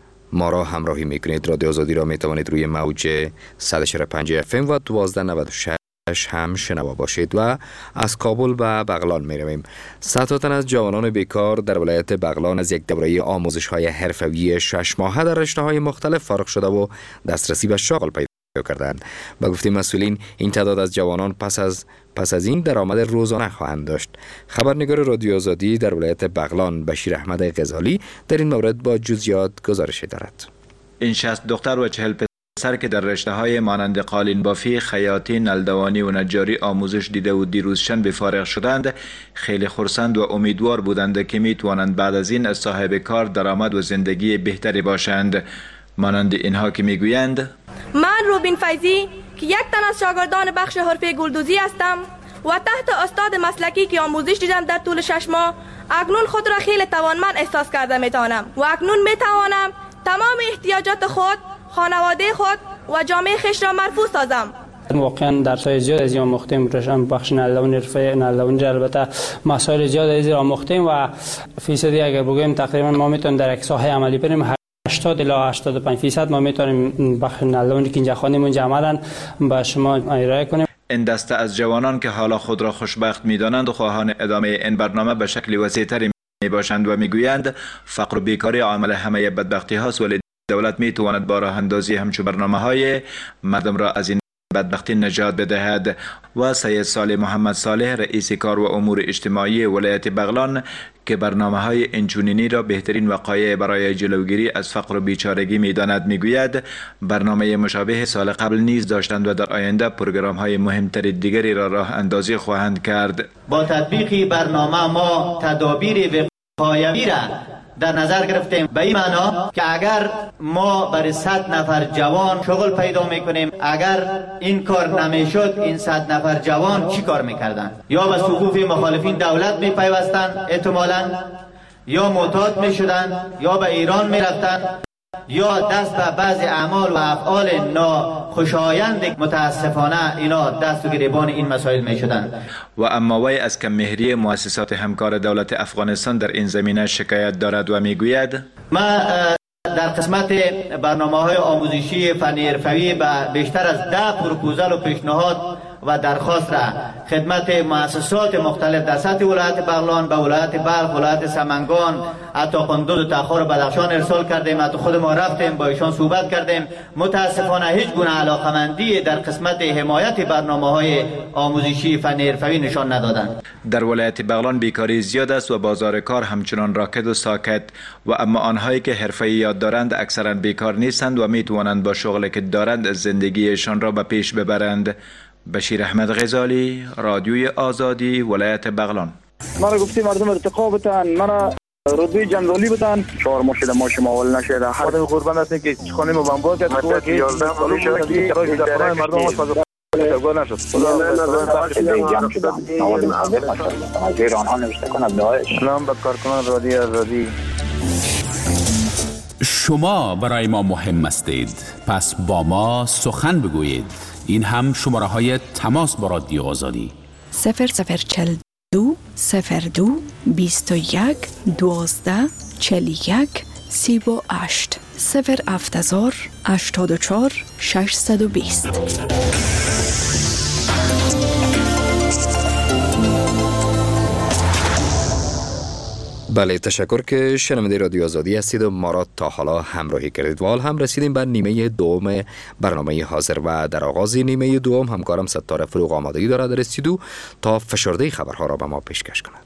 ما را همراهی میکنید. رادیو آزادی را میتوانید روی موج صد و چهل و پنج اف ام و دوازده نود و شش هم شنوا باشید و از کابل به بغلان می رویم. صد تن از جوانان بیکار در ولایت بغلان از یک دوره آموزش های حرفه‌ای شش ماهه در رشته های مختلف فارغ شده و دسترسی به شغل پیدا کردند. با گفته مسئولین این تعداد از جوانان پس از پس از این درآمد روزانه خواهند داشت. خبرنگار رادیو آزادی در ولایت بغلان بشیر احمد غزالی در این مورد با جزئیات گزارش دارد. این شصت دختر و چهل پسر که در رشته های مانند قالین بافی، خیاطی، نلدوانی و نجاری آموزش دیده و دیروز شنبه فارغ شدند، خیلی خرسند و امیدوار بودند که می توانند بعد از این صاحب کار، درآمد و زندگی بهتری باشند. مانند اینها که میگویند: من روبین فیضی که یک تن از شاگردان بخش حرفه گلدوزی هستم و تحت استاد مسلکی که آموزش دیدم در طول شش ماه، اکنون خود را خیلی توانمند احساس کرده میتوانم و اکنون میتوانم تمام احتیاجات خود، خانواده خود و جامعه خیش را مرفوع سازم. واقعا درسای زیاد از آموختیم، رشته بخش نلدوانی حرفه نلدوانی البته مسائل زیاد از آموختیم و فیصدی اگر بگویم تقریبا ما میتونیم در یک ساحه عملی بریم هشتاد الی هشتاد و پنج درصد ما میتونیم بخش نلدوانی که اینجا خوانیم اونجا عملاً به شما ارائه کنیم. این دسته از جوانان که حالا خود را خوشبخت می‌دانند و خواهان ادامه این برنامه به شکل وسیع‌تری میباشند و میگویند فقر و بیکاری عامل همه بدبختی هاست، ولی دولت میتواند با راه اندازی همچون برنامه‌های مردم را از این بدبختی نجات بدهد. و سید صالح محمد صالح رئیس کار و امور اجتماعی ولایت بغلان که برنامه‌های اینچنینی را بهترین وقایع برای جلوگیری از فقر و بیچارگی می‌داند میگوید برنامه مشابه سال قبل نیز داشتند و در آینده پروگرام‌های مهمتر دیگری را راه اندازی خواهند کرد. با تطبیق برنامه ما تدابیر وقایوی را در نظر گرفتیم، به این معنا که اگر ما برای صد نفر جوان شغل پیدا میکنیم، اگر این کار نمیشد این صد نفر جوان چی کار میکردن؟ یا به صفوف مخالفین دولت میپیوستن احتمالاً، یا معتاد میشدن، یا به ایران میرفتن، یا دست به بعض اعمال و افعال ناخوشایند متاسفانه اینا دست و گریبان این مسائل می شدند. و اما وی از کم مهری مؤسسات همکار دولت افغانستان در این زمینه شکایت دارد و می گوید: ما در قسمت برنامه های آموزشی فنی حرفه‌ای به بیشتر از ده پروپوزال و پیشنهاد و درخواست را خدمت مؤسسات مختلف در سطح ولایت بغلان به ولایت بلخ، ولایت سمنگان، حتی قندوز و تخار بدخشان ارسال کردیم. حتی خود ما رفتیم با ایشان صحبت کردیم. متاسفانه هیچ گونه علاقمندی در قسمت حمایت برنامه‌های آموزشی فنی حرفه‌ای نشان ندادند. در ولایت بغلان بیکاری زیاد است و بازار کار همچنان راکد و ساکت و اما آنهایی که حرفه‌ایات دارند اکثرا بیکار نیستند و می توانند با شغلی که دارند زندگیشان را به پیش ببرند. بشیر احمد غزالی، رادیوی آزادی، ولایت بغلان. مرا گفتی مردم ارتقا بتن، مرا رتبه جنرالی بتن. چهار ماه شده ما شما اول نشده. خودم قربان هستم که خانه ما بمبار کرد. خود که یازده سال شده که در مردم ما فاز گل نشد. سلام به کارکنان رادیو آزادی. شما برای ما مهم هستید، پس با ما سخن بگویید. این هم شماره های تماس با رادیو آزادی: صفر صفر چل دو صفر دو بیست و یک دوازده چل یک سی و هشت صفر هفت هزار هشتاد و چهار ششصد و بیست. بله، تشکر که شنونده رادیو آزادی هستید و ما را تا حالا همراهی کردید. و حال هم رسیدیم به نیمه دوم برنامه حاضر و در آغاز نیمه دوم همکارم ستاره فروغ آمادگی دارد در استودیو تا فشرده خبرها را به ما پیشکش کند.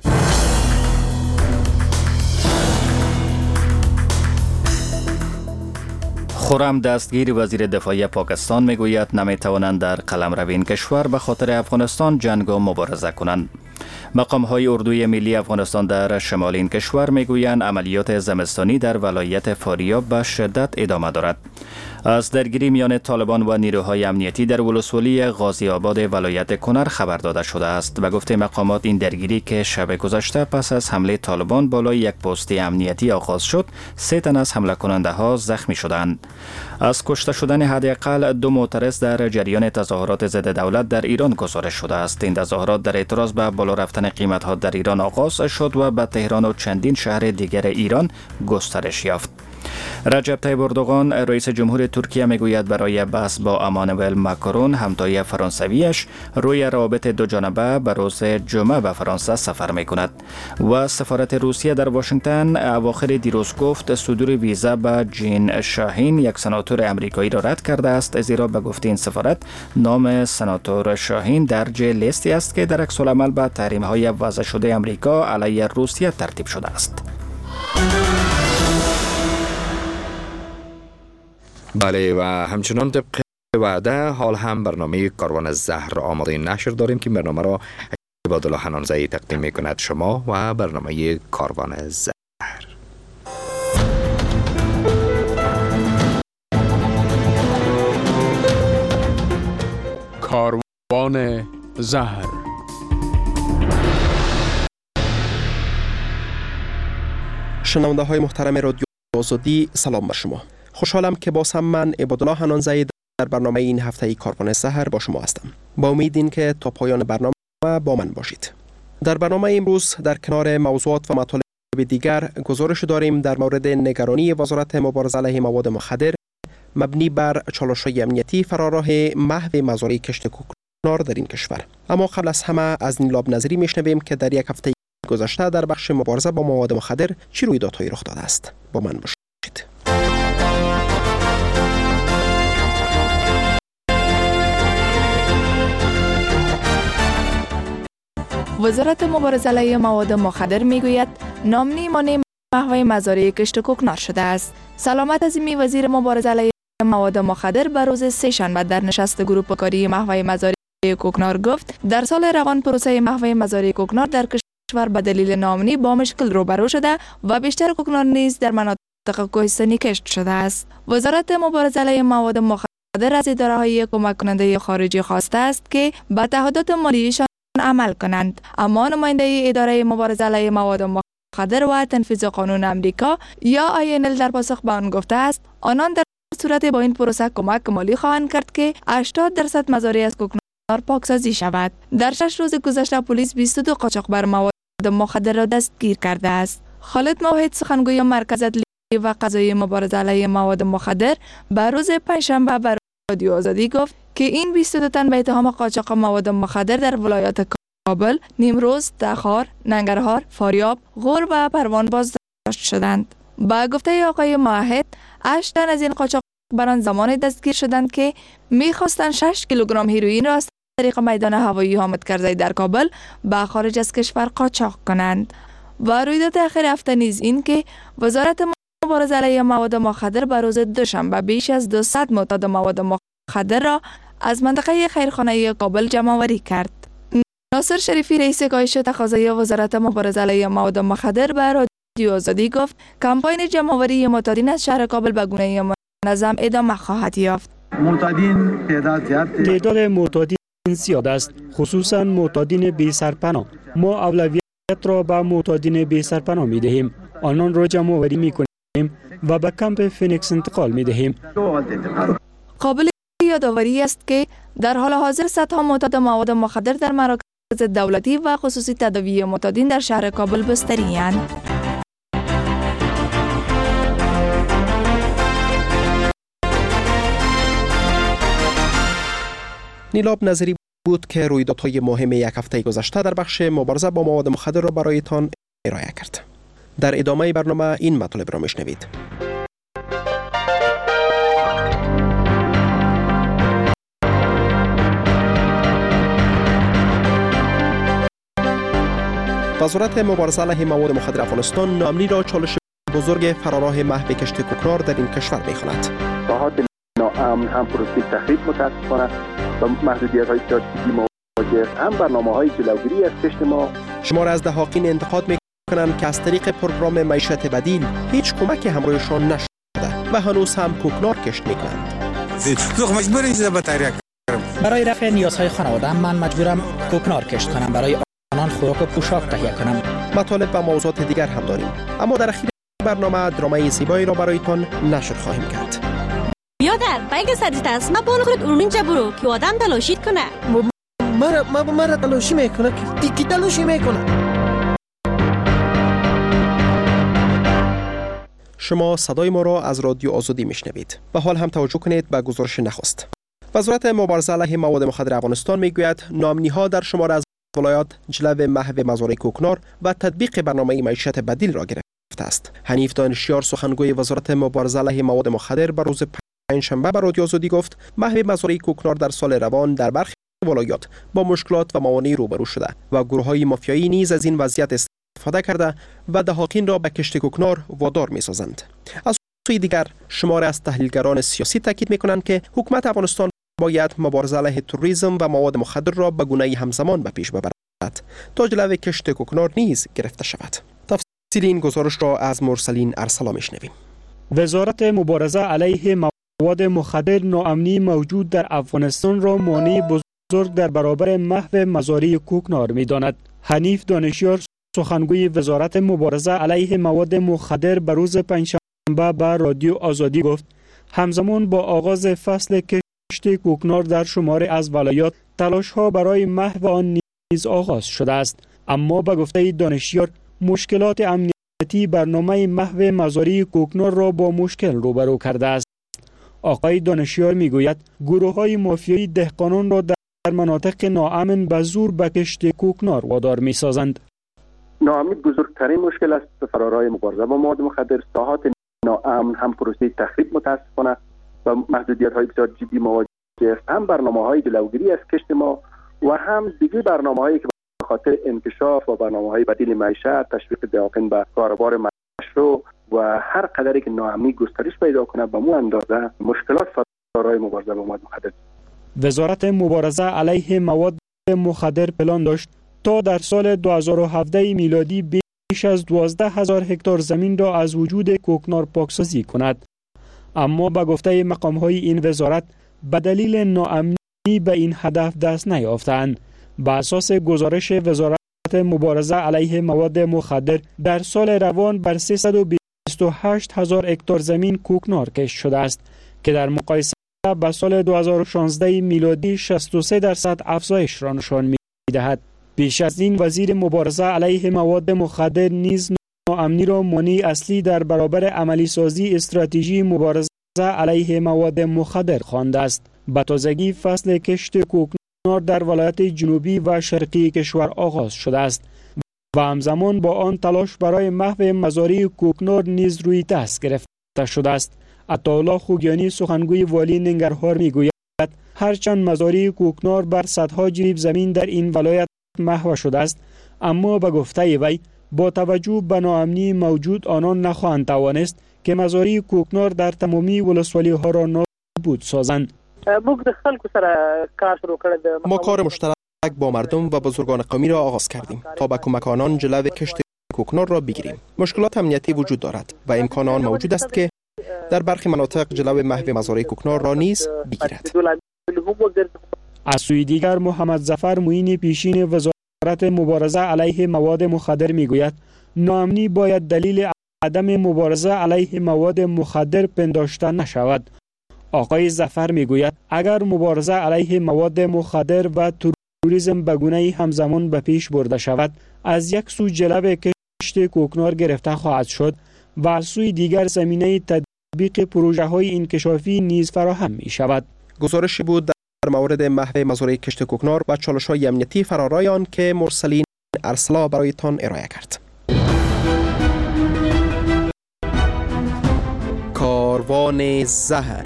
خرم دستگیر وزیر دفاع پاکستان میگوید نمیتوانند در قلمرو این کشور به خاطر افغانستان جنگ و مبارزه کنند. مقام های اردوی ملی افغانستان در شمال این کشور میگویند عملیات زمستانی در ولایت فاریاب به شدت ادامه دارد. از درگیری میان طالبان و نیروهای امنیتی در ولسوالی غازی آباد ولایت کنر خبر داده شده است. به گفته مقامات این درگیری که شب گذشته پس از حمله طالبان بالای یک پست امنیتی آغاز شد، سه تن از حمله کننده ها زخمی شدند. از کشته شدن حداقل دو معترض در جریان تظاهرات ضد دولت در ایران گزارش شده است. این تظاهرات در اعتراض به بالا رفتن قیمت ها در ایران آغاز شد و به تهران و چندین شهر دیگر ایران گسترش یافت. رجب طیب اردوغان رئیس جمهور ترکیه میگوید برای بحث با امانوئل ماکرون همتای فرانسویش روی روابط دو جانبه به روز جمعه به فرانسه سفر میکند. و سفارت روسیه در واشنگتن اواخر دیروز گفت صدور ویزا به جین شاهین یک سناتور امریکایی را رد کرده است، زیرا به گفته این سفارت نام سناتور شاهین درج لیستی است که در عکس العمل به تحریم های وضع شده امریکا علیه روسیه ترتیب شده است. بله، و همچنان طبق وعده حال هم برنامه کاروان زهر آماده نشر داریم که برنامه را عبادالله حنانزایی تقدیم می کند شما و برنامه کاروان زهر. کاروان زهر. شنونده های محترم رادیو آزادی، سلام بر شما. خوشحالم که باز هم من عبادالله حنانزایی در برنامه این هفته کاروان سحر با شما هستم. با امید این که تا پایان برنامه با من باشید. در برنامه امروز در کنار موضوعات و مطالب دیگر گزارش داریم در مورد نگرانی وزارت مبارزه علیه مواد مخدر مبنی بر چالش‌های امنیتی فراراه محو مزارع کشت کوکنار در این کشور. اما قبل از همه از نیلاب نظری میشنویم که در یک هفته گذشته در بخش مبارزه با مواد مخدر چه رویدادهایی رخ داده است. با من باشید. وزارت مبارزه علیه مواد مخدر میگوید نام مانع محو مزارع کشت کوکنار شده است. سلامت عظیمی وزیر مبارزه علیه مواد مخدر به روز سه شنبه در نشست گروه کاری محو مزارع کوکنار گفت در سال روان پروسه محو مزارع کوکنار در کشور به دلیل نامنی با مشکل روبرو شده و بیشتر کوکنار نیز در مناطق کوهستانی کشت شده است. وزارت مبارزه علیه مواد مخدر از اداره‌های کمک کننده خارجی خواسته است که به تعهدات مالیشان عمل کنند، اما نماینده اداره مبارزه علیه مواد مخدر و تنفیذ قانون امریکا یا آی ان ال در پاسخ به آن گفته است آنان در صورت با این پروسه کمک مالی خواهند کرد که هشتاد درصد مزارع از کوکنار پاکسازی شود. در شش روز گذشته پلیس بیست و دو قاچاقبر مواد مخدر را دستگیر کرده است. خالد موحد سخنگوی مرکز عدلی و قضایی مبارزه علیه مواد مخدر به روز پنجشنبه بر رادیو آزادی گفت که این بیست و دو تن به اتهام قاچاق مواد مخدر در ولایات کابل، نیمروز، تخار، ننگرهار، فاریاب، غور و پروان بازداشت شدند. با گفته آقای موحد، هشت تن از این قاچاقبران زمان دستگیر شدند که می‌خواستند شش کیلوگرم هیروئین را از طریق میدان هوایی حامد کرزی در کابل به خارج از کشور قاچاق کنند. و رویداد اخیر هفته نیز این که وزارت مبارزه علیه مواد مخدر به روز دوشنبه بیش از دویست معتاد مواد مخدر را از منطقه خیرخانه کابل جمع آوری کرد. ناصر شریفی رئیس کاهش تقاضای وزارت مبارزه علیه مواد مخدر به رادیو آزادی گفت کمپاین جمع آوری معتادین از شهر کابل به گونه منظم ادامه خواهد یافت. معتادین تعداد زیاد تعداد معتادین زیاد است، خصوصا معتادین بی سرپناه. ما اولویت را به معتادین بی سرپناه می دهیم. آنان را جمع آوری می کنیم و به کمپ فینکس انتقال می دهیم. قابل یادآوری است که در حال حاضر صدها معتاد مواد مخدر در مراکز دولتی و خصوصی تداوی معتادین در شهر کابل بستری اند. نیلاب نظری بود که رویدادهای مهم یک هفته گذشته در بخش مبارزه با مواد مخدر را برایتان ارائه کرد. در ادامه برنامه این مطالب را میشنوید. وزارت مبارزه علیه مواد مخدر افغانستان ناامنی را چالش بزرگ فراراه محو کشت کوکنار در این کشور می‌خواند. ساحات ناامن هم پروسه تخریب متاسفانه و محدودیت‌های سیاسی مواجه هم برنامه‌های جلوگیری از کشت ما. شمار از دهاقین انتقاد می‌کنند که از طریق پروگرام معیشت بدیل هیچ کمکی همراهشان نشده و هنوز هم کوکنار کشت می‌کنند. برای رفع نیازهای خانواده من مجبورم کوکنار کشت کنم، برای آنان خوراک و پوشاک تهیه کنم. مطالب و موضوعات دیگر هم داریم، اما در اخیر برنامه درامای زیبایی را برایتان نشر خواهیم کرد. بیادر بایگ سرجت است، ما بانو خودت اونجا برو که آدم تلاشید کنه. مرا ما مرا تلاشی میکنه که کی تلاشی میکنه. شما صدای ما را از رادیو آزادی میشنوید. و حال هم توجه کنید به گزارش نخست. وزارت مبارزه علیه مواد مخدر افغانستان میگوید ناامنی‌ها در شمار از ولایات جلو محو مزارع کوکنار و تطبیق برنامه معیشت بدیل را گرفته است. حنیف دانشیار سخنگوی وزارت مبارزه علیه مواد مخدر بر روز پنجشنبه به رادیو آزادی گفت محو مزارع کوکنار در سال روان در برخی ولایات با مشکلات و موانع روبرو شده و گروه‌های مافیایی نیز از این وضعیت استفاده کرده و دهاقین را به کشت کوکنار وادار می‌سازند. از سوی دیگر شمار از تحلیلگران سیاسی تاکید می‌کنند که حکومت افغانستان باید مبارزه علیه تروریسم و مواد مخدر را به گونه‌ای همزمان به پیش ببرد تا جلو کشت کوکنار نیز گرفته شود. تفصیل این گزارش را از مرسلین ارسلا میشنویم. وزارت مبارزه علیه مواد مخدر ناامنی موجود در افغانستان را مانع بزرگ در برابر محو مزارع کوکنار می‌داند. حنیف دانشیار سخنگوی وزارت مبارزه علیه مواد مخدر به روز پنجشنبه به رادیو آزادی گفت همزمان با آغاز فصل کشت کوکنار در شماری از ولایات تلاش‌ها برای محو آن نیز آغاز شده است، اما به گفته دانشیار مشکلات امنیتی برنامه محو مزارع کوکنار را با مشکل روبرو کرده است. آقای دانشیار میگوید گروه‌های مافیایی دهقانان را در مناطق ناامن به زور به کشت کوکنار وادار می‌سازند. ناامنی بزرگترین مشکل است. فرارای مبارزه با مواد مخدر، ساحات ناامن هم پروسه تخریب متاسفانه و محدودیت‌های بسیار جدی مواجه است، هم برنامه‌های جلوگیری از کشت ما و هم دیگر برنامه‌هایی که به خاطر انکشاف و برنامه‌های بدیل معیشت، تشویق دهاقین به کاروبار مشروع و هر قدری که ناامنی گسترش پیدا کنه به مو اندازه مشکلات فرارای مبارزه با مواد مخدر. وزارت مبارزه علیه مواد مخدر پلان داشت تا در سال دو هزار و هفده میلادی بیش از دوازده هزار هکتار زمین را از وجود کوکنار پاکسازی کند، اما به گفته مقام‌های این وزارت به دلیل ناامنی به این هدف دست نیافتند. بر اساس گزارش وزارت مبارزه علیه مواد مخدر در سال روان بر سیصد و بیست و هشت هزار هکتار زمین کوکنار کشت شده است که در مقایسه با سال دو هزار و شانزده میلادی شصت و سه درصد افزایش را نشان می‌دهد. بیش از این وزیر مبارزه علیه مواد مخدر نیز ناامنی را مانع اصلی در برابر عملی سازی استراتژی مبارزه علیه مواد مخدر خوانده است. به تازگی فصل کشت کوکنار در ولایت جنوبی و شرقی کشور آغاز شده است و همزمان با آن تلاش برای محو مزارع کوکنار نیز روی دست گرفته شده است. عطاالله خوگیانی سخنگوی والی ننگرهار میگوید هرچند مزارع کوکنار بر صدها جریب زمین در این ولایت محو شده است، اما به گفته وی با توجه به ناامنی موجود آنان نخواهند توانست که مزارع کوکنار در تمامی ولسوالی ها را نابود سازند. ما کار مشترک با مردم و بزرگان قومی را آغاز کردیم تا به کمک آنان جلو کشت کوکنار را بگیریم. مشکلات امنیتی وجود دارد و امکان آن موجود است که در برخی مناطق جلو محو مزارع کوکنار را نیز بگیرد. از سوی دیگر محمد ظفر معین پیشین وزارت مبارزه علیه مواد مخدر میگوید ناامنی باید دلیل عدم مبارزه علیه مواد مخدر پنداشته نشود. آقای ظفر میگوید اگر مبارزه علیه مواد مخدر و توریسم به گونه‌ای همزمان به پیش برده شود، از یک سو جلب کشت کوکنار گرفته خواهد شد و از سوی دیگر زمینه تطبیق پروژه های انکشافی نیز فراهم می شود. گزارشی بود در مورد محو مزارع کشت کوکنار و چالش‌های امنیتی فرارای آن که مرسلین ارسلا برایتان ارائه کرد. کاروان زهر.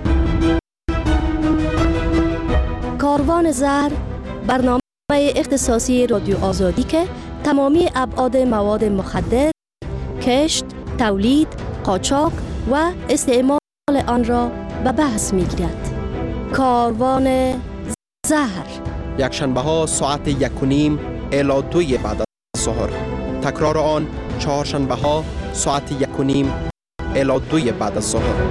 کاروان زهر برنامه اختصاصی رادیو آزادی که تمامی ابعاد مواد مخدر، کشت، تولید، قاچاق و استعمال آن را به بحث می‌گیرد. کاروان زهر یک شنبه ها ساعت یک و نیم الی دوی بعد از ظهر. تکرار آن چهار شنبه ها ساعت یک و نیم الی دوی بعد از ظهر.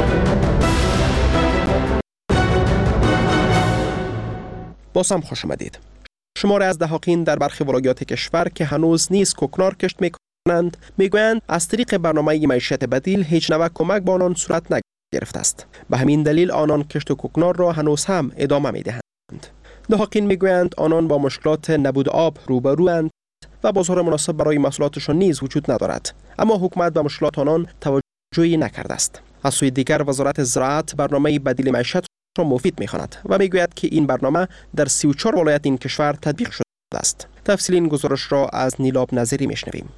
باز هم خوش آمدید. شماری از دهاقین در برخی ولایات کشور که هنوز نیز کوکنار کشت میکنند میگویند از طریق برنامه معیشت بدیل هیچ نوع کمک به آنان صورت نگرفته است. به همین دلیل آنان کشت کوکنار را هنوز هم ادامه میدهند. دهاقین میگویند آنان با مشکلات نبود آب روبروند و بازار مناسب برای محصولاتشان نیز وجود ندارد، اما حکومت به مشکلات آنان توجهی نکرده است. از سوی دیگر وزارت زراعت برنامه بدیل معیشت را مفید می‌خواند و میگوید که این برنامه در سی و چهار ولایت این کشور تطبیق شده است. تفصیل این گزارش را از نیلاب نظری میشنویم.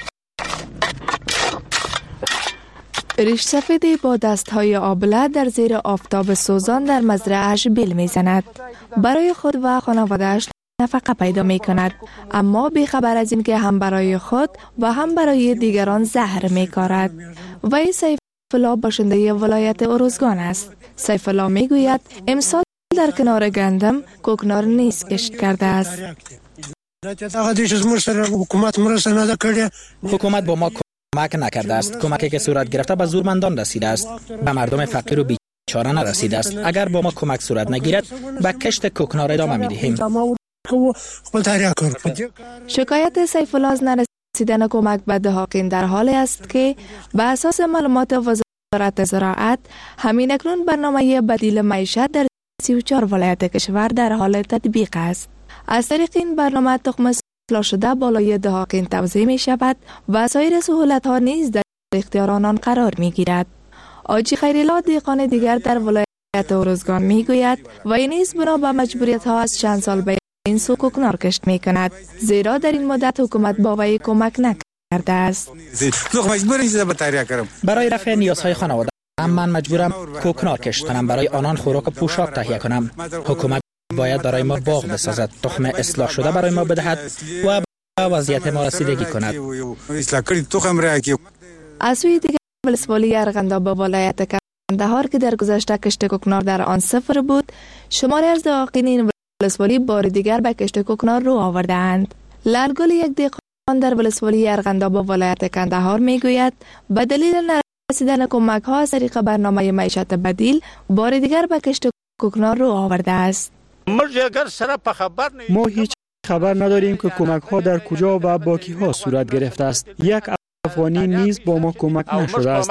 ریش سفیدی با دستهای آبله در زیر آفتاب سوزان در مزرعه‌اش بیل میزند. برای خود و خانواده‌اش نفقه پیدا می کند، اما بیخبر از این که هم برای خود و هم برای دیگران زهر می کارد. وی سیف الله باشنده ولایت ارزگان است. سیف الله می گوید امسال در کنار گندم کوکنار نیز کشت کرده است. حکومت با ما کمک نکرده است. کمکی که صورت گرفته به زورمندان رسیده است، به مردم فقیر و بیچاره نرسیده است. اگر با ما کمک صورت نگیرد به کشت کوکنار ادامه می‌دهیم. شکایت سیف الله از نرسیدن کمک به دهاقین در حالی است که به اساس معلومات وزارت زراعت همین اکنون برنامه بدیل معیشت در سی و چهار ولایت کشور در حال تطبیق است. از طریق این برنامه تخم اصلاح شده بالای دهاقین توزیع می شود و سایر سهولت ها نیز در اختیار آنان قرار می گیرد. آجی خیریلا دیقان دیگر در ولایت ارزگان می گوید و این نیز بنا به مجبوریت ها از چند سال به این سو کوکنار کشت می کند، زیرا در این مدت حکومت با وی کمک نکرده است. برای رفع نیازهای خانواده من مجبورم کوکنار کشت کنم، برای آنان خوراک و پوشاک تهیه کنم. حکومت باید برای ما باغ بسازد، تخم اصلاح شده برای ما بدهد و به وضعیت ما رسیدگی کند. از سوی دیگر ولسوالی ارغنداب ولایت کندهار که در گذشته کشت کوکنار در آن صفر بود، شماری از دهاقین این ولسوالی بار دیگر به کشت کوکنار رو آورده‌اند. لالگل یک دهقان در ولسوالی ارغنداب ولایت کندهار میگوید به دلیل نرسیدن کمک ها از طریق برنامه معیشت بدیل بار دیگر به کشت کوکنار رو آورده است. ما هیچ خبر نداریم که کمک ها در کجا و با کی ها صورت گرفته است. یک افغانی نیز با ما کمک نشده است.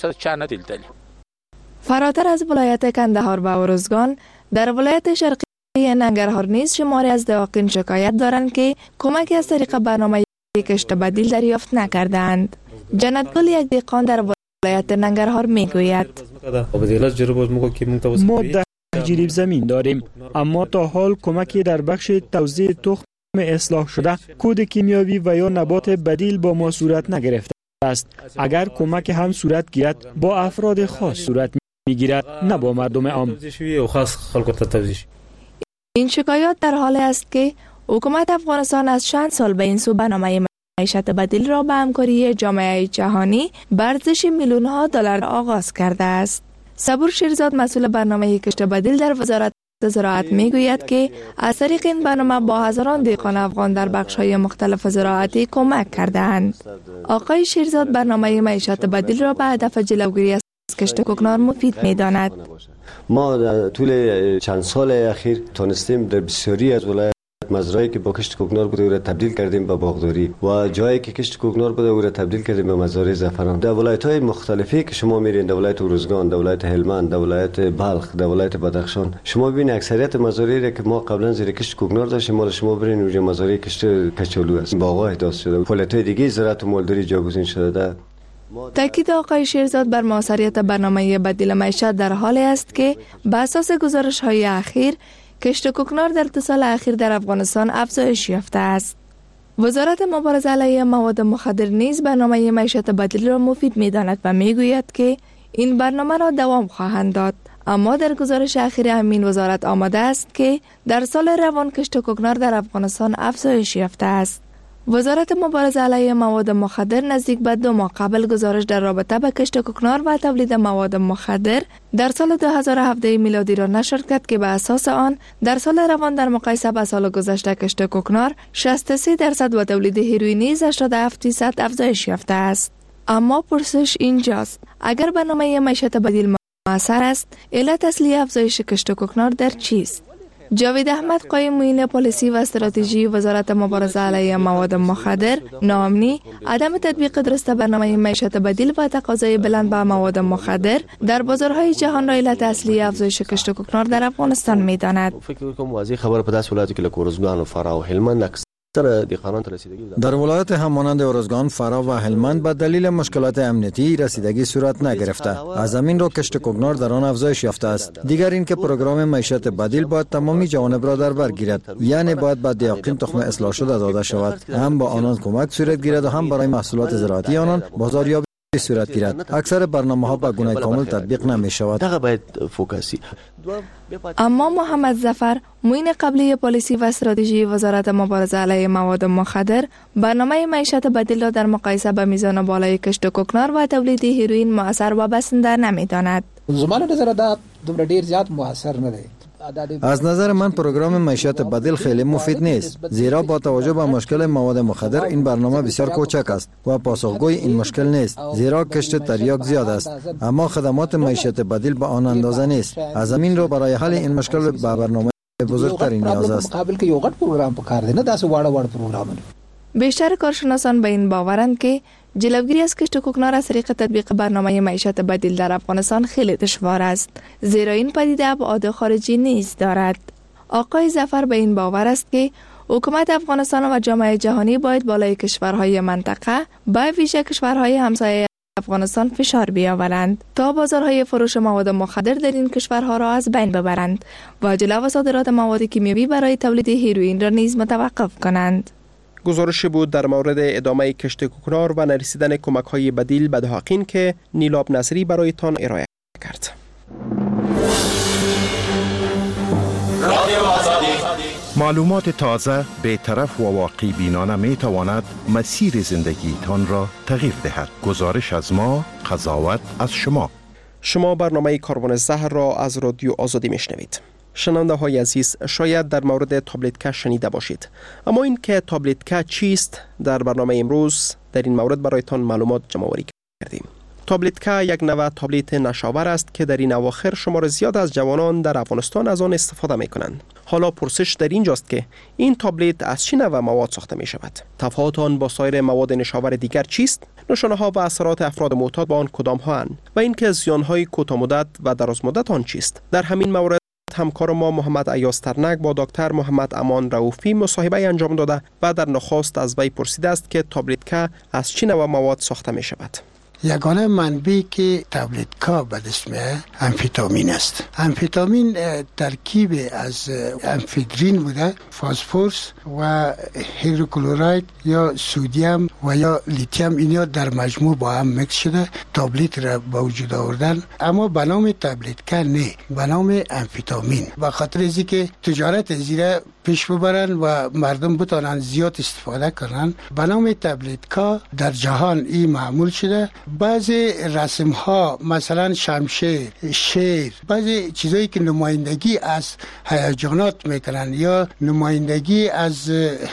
فراتر از ولایت کندهار و ارزگان، در ولایت شرقی ننگرهار نیز شماری از دهاقین شکایت دارند که کمکی از طریق برنامه کشت بدیل دریافت نکردند. جنتگل یک دهقان در ولایت ننگرهار میگوید ما ده جریب زمین داریم، اما تا حال کمکی در بخش توزیع تخم اصلاح شده، کود کیمیاوی و یا نبات بدیل با ما صورت نگرفته است. اگر کمک هم صورت گیرد با افراد خاص صورت میگیرد، نه با مردم عام. این شکایات در حال است که حکومت افغانستان از چند سال به این سو برنامه معیشت بدیل را به همکاری جامعه جهانی به ارزش میلیون ها دلار آغاز کرده است. صبور شیرزاد مسئول برنامه کشت بدیل در وزارت زراعت میگوید که از طریق این برنامه با هزاران دهقان افغان در بخش‌های مختلف زراعتی کمک کرده‌اند. آقای شیرزاد برنامه معیشت بدیل را به هدف جلوگیری از کشت کوکنار مفید می‌داند. ما در طول چند سال اخیر تونستیم در بسیاری از ولایت مزرعه‌ای که با کشت کوکنار بوده او را تبدیل کردیم به باغداری و جایی که کشت کوکنار بوده او را تبدیل کردیم به مزارع زعفران. در ولایت‌های مختلفی که شما میرین، در ولایت ارزگان، در ولایت هلمند، در ولایت بلخ، در ولایت بدخشان، شما ببینید اکثریت مزارعی را که ما قبلا زیر کشت کوکنار داشتیم، مال شما برین اونجا مزارع کشت کچالو است. باغ‌ها احداث شده، فعالیت‌های دیگه زراعت و مالداری جایگزین شده. تاکید آقای شیرزاد بر موثریت برنامه بدیل معیشت در حالی است که بر اساس گزارش‌های اخیر کشت کوکنار در دو سال اخیر در افغانستان افزایش یافته است. وزارت مبارزه علیه مواد مخدر نیز برنامه معیشت بدیل را مفید می‌داند و می‌گوید که این برنامه را دوام خواهند داد. اما در گزارش اخیر همین وزارت آمده است که در سال روان کشت کوکنار در افغانستان افزایش یافته است. وزارت مبارزه علیه مواد مخدر نزدیک به دو ماه قبل گزارش در رابطه با کشت کوکنار و تولید مواد مخدر در سال دو هزار و هفده میلادی را نشر کرد که به اساس آن در سال روان در مقایسه با سال گذشته کشت کوکنار شصت و سه درصد و تولید هیروئین نیز هشتاد و هفت درصد افزایش یافته است. اما پرسش اینجاست: اگر برنامه معیشت بدیل مؤثر است، علت اصلی افزایش کشت کوکنار در چیست؟ جاوید احمد قایم معین پالیسی و استراتژی وزارت مبارزه علیه مواد مخدر ناامنی، عدم تطبیق درست برنامه معیشت بدیل و تقاضای بلند به مواد مخدر در بازارهای جهان را علت اصلی افزایش کشت کوکنار در افغانستان می‌داند. فکر کنم واضح خبر په داسې ولایتو کې لکه ارزګان او فراه او هلمند در ولایت همانند ارزگان، فرا و هلمند به دلیل مشکلات امنیتی رسیدگی صورت نگرفته. از همین رو کشت کوکنار در آن افزایش یافته است. دیگر اینکه پروگرام معیشت بدیل باید تمامی جوانب را در بر گیرد، یعنی باید به دیاقین تخم اصلاح شده داده شود، هم با آنان کمک صورت گیرد و هم برای محصولات زراعتی آنان بازاریابی صورت گیرد. اکثر برنامه‌ها به گونه کامل تطبیق نمی شود. دغه باید فوکسی. اما محمد ظفر معین قبلی پالیسی و استراتژی وزارت مبارزه علیه مواد مخدر برنامه معیشت بدیل را در مقایسه با میزان بالای کشت کوکنار و تولید هیروئین مؤثر و بسنده نمی‌داند. زمان نظر دا دومره ډیر زیات مؤثر نه دی. از نظر من پروگرام معیشت بدیل خیلی مفید نیست، زیرا با توجه به مشکل مواد مخدر این برنامه بسیار کوچک است و پاسخگوی این مشکل نیست، زیرا کشت تریاک زیاد است، اما خدمات معیشت بدیل به آن اندازه نیست. از همین رو برای حل این مشکل به برنامه بزرگتری نیاز است. مقابل کې یو غټ پروګرام پکار دی، نه داسې واړه واړه پروګرامونه. بیشتر کارشناسان به این باورند که جلوگیری از کشت کوکنار از طریق تطبیق برنامه معیشت بدیل در افغانستان خیلی دشوار است، زیرا این پدیده ابعاد خارجی نیز دارد. آقای ظفر به این باور است که حکومت افغانستان و جامعه جهانی باید بالای کشورهای منطقه، به ویژه کشورهای همسایه افغانستان فشار بیاورند تا بازارهای فروش مواد مخدر در این کشورها را از بین ببرند و جلو صادرات مواد کیمیایی برای تولید هیروئین را نیز متوقف کنند. گزارش بود در مورد ادامه کشت کوکنار و نرسیدن کمک‌های بدیل به دهقین که نیلاب نصری برایتان ارائه کرد. معلومات تازه، بی‌طرف و واقعی بینانه می تواند مسیر زندگی تان را تغییر دهد. گزارش از ما، قضاوت از شما. شما برنامه کاروان زهر را از رادیو آزادی میشنوید. شنونده های عزیز، شاید در مورد تابلت شنیده باشید، اما این که تابلت چیست در برنامه امروز در این مورد برایتان معلومات جمع آوری کردیم. تابلت یک نوع تابلت نشاور است که در این اواخر شمار زیاد از جوانان در افغانستان از آن استفاده می کنند. حالا پرسش در اینجاست که این تابلت از چه نوع مواد ساخته می شود؟ تفاوت آن با سایر مواد نشاور دیگر چیست؟ نشانه ها و اثرات افراد معتاد با آن کدام ها اند و اینکه زیان های کوتاه مدت و دراز مدت آن چیست؟ در همین مورد همکار ما محمد ایاز ترنک با دکتر محمد امان رؤوفی مصاحبه انجام داده و در نخست از وی پرسیده است که تابلت از چه نوع مواد ساخته می شود. یگانه منبعی که تابلتکا به دست میاد امفتامین است. امفتامین ترکیب از امفدرین بوده، فسفرس و هیدروکلوراید یا سودیم و یا لیتیم، اینا در مجموع با هم مکس شده تابلت را به وجود آوردن، اما به نام تابلتکا نه، به نام امفتامین. به خاطر از اینکه تجارت زیره پیش ببرن و مردم بتونن زیاد استفاده کنن، به نام تابلتکا در جهان این معمول شده. بعضی رسم ها مثلا شمشیر، شیر، بعضی چیزایی که نمایندگی از هیجانات میکنن یا نمایندگی از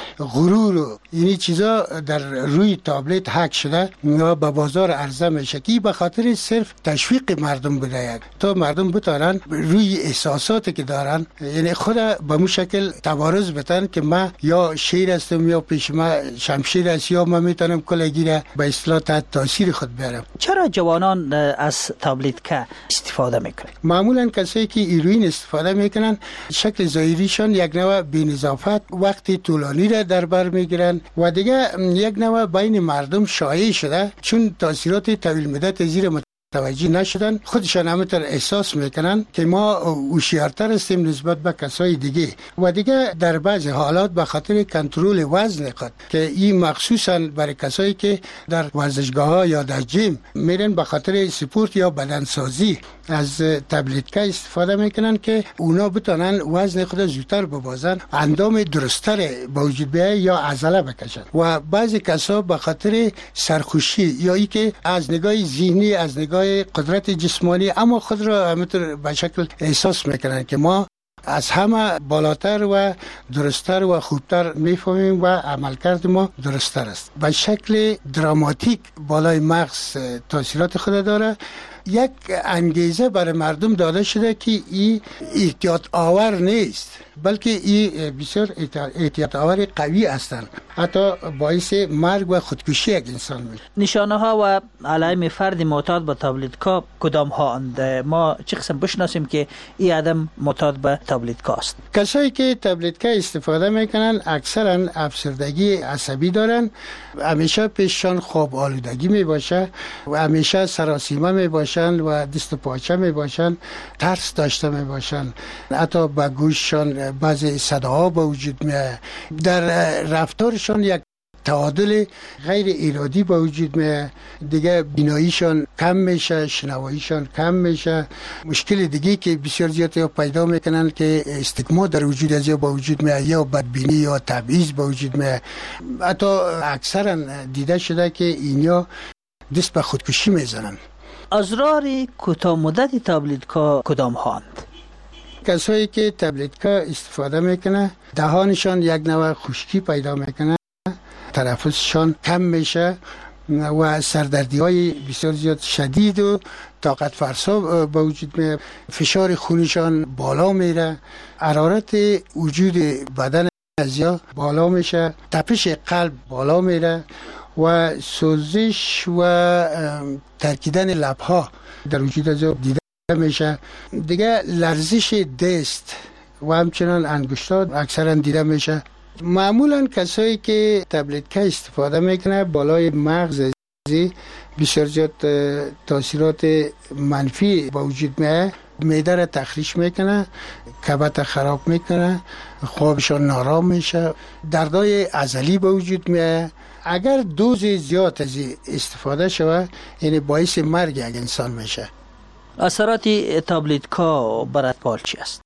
غرور، یعنی چیزا در روی تابلت حک شده یا به بازار عرضه میشه که به خاطر صرف تشویق مردم بوده تا مردم بتونن روی احساساتی که دارن، یعنی خود به مو شکل تبارز بتن که من یا شیر هستم یا پیش من شمشیر است یا من میتونم کلگی را به اصطلاح تحت تاثیر خود بیارم. چرا جوانان از تابلتکا استفاده میکنن؟ معمولا کسایی که هیروئین استفاده میکنن شکل ظاهریشان یک نوع بی‌نظافت، وقتی طولانی را در بر میگیرن و دیگه یک نوع بین مردم شایع شده، چون تاثیرات طویل مدت زیر توجه نشدن، خودشان همینطور احساس میکنن که ما هوشیارتر هستیم نسبت به کسای دیگه و دیگه در بعض حالات به خاطر کنترل وزن خود که این مخصوصا برای کسایی که در ورزشگاه ها یا در جیم میرن به خاطر سپورت یا بدنسازی از تابلتکا استفاده میکنن که اونا بتونن وزن خود زودتر ببازن، اندام درستر به وجود بیاید یا عضله بکشن. و بعضی کسا به خاطر سرخوشی یا ای که از نگاه ذهنی، از نگاه قدرت جسمانی، اما خود را همینطور به شکل احساس میکنن که ما از همه بالاتر و درستر و خوبتر میفهمیم و عملکرد ما درستر است. به شکل دراماتیک بالای مغز تاثیرات خود داره. یک انگیزه برای مردم داده شده که این احتیاط آور نیست، بلکه این بسیار احتیاط آور قوی هستند، حتی باعث مرگ و خودکشی یک انسان میشه. نشانه ها و علائم فرد معتاد به تابلتکا کدام ها اند؟ ما چه قسم بشناسیم که این آدم معتاد به تابلتکا است؟ کسایی که تابلتکا استفاده میکنن اکثرا افسردگی عصبی دارن، همیشه پیششان خواب آلودگی میباشه و همیشه سراسیمه میباشن و دست و پاچه میباشن، ترس داشته میباشن، حتی به گوششان بعضی صداها به وجود میاد، در رفتارشان یک تعادل غیر ارادی به وجود میاد، دیگه بیناییشان کم میشه، شنواییشان کم میشه. مشکل دیگه که بسیار زیاد یا پیدا میکنن که استگما در وجود از یا به وجود میاد یا بدبینی یا تبعیض به وجود میاد. حتی اکثرا دیده شده که اینا دست به خودکشی میزنن. اضرار کوتاه مدت تابلتکا کدام هاند؟ کسایی که تابلتکا استفاده میکنه دهانشان یک نوع خشکی پیدا میکنه، تنفسشان کم میشه و سردردی های بسیار زیاد شدید و طاقت فرسا به وجود میاد، فشار خونشان بالا میره، حرارت وجود بدن ازیا بالا میشه، تپش قلب بالا میره و سوزش و ترکیدن لبها در وجود ازیا دیده میشه. دیگه لرزش دست و همچنان انگشتات اکثرا دیده میشه. معمولا کسایی که تابلتکا استفاده میکنه بالای مغز بسیار زیاد تاثیرات منفی با وجود میاد، معده را تخریش میکنه، کبد خراب میکنه، خوابشان نارام میشه، دردای عضلی به وجود میاد. اگر دوز زیاد از استفاده شود یعنی باعث مرگ یک انسان میشه. اثرات تابلتکا بر اطفال چی است؟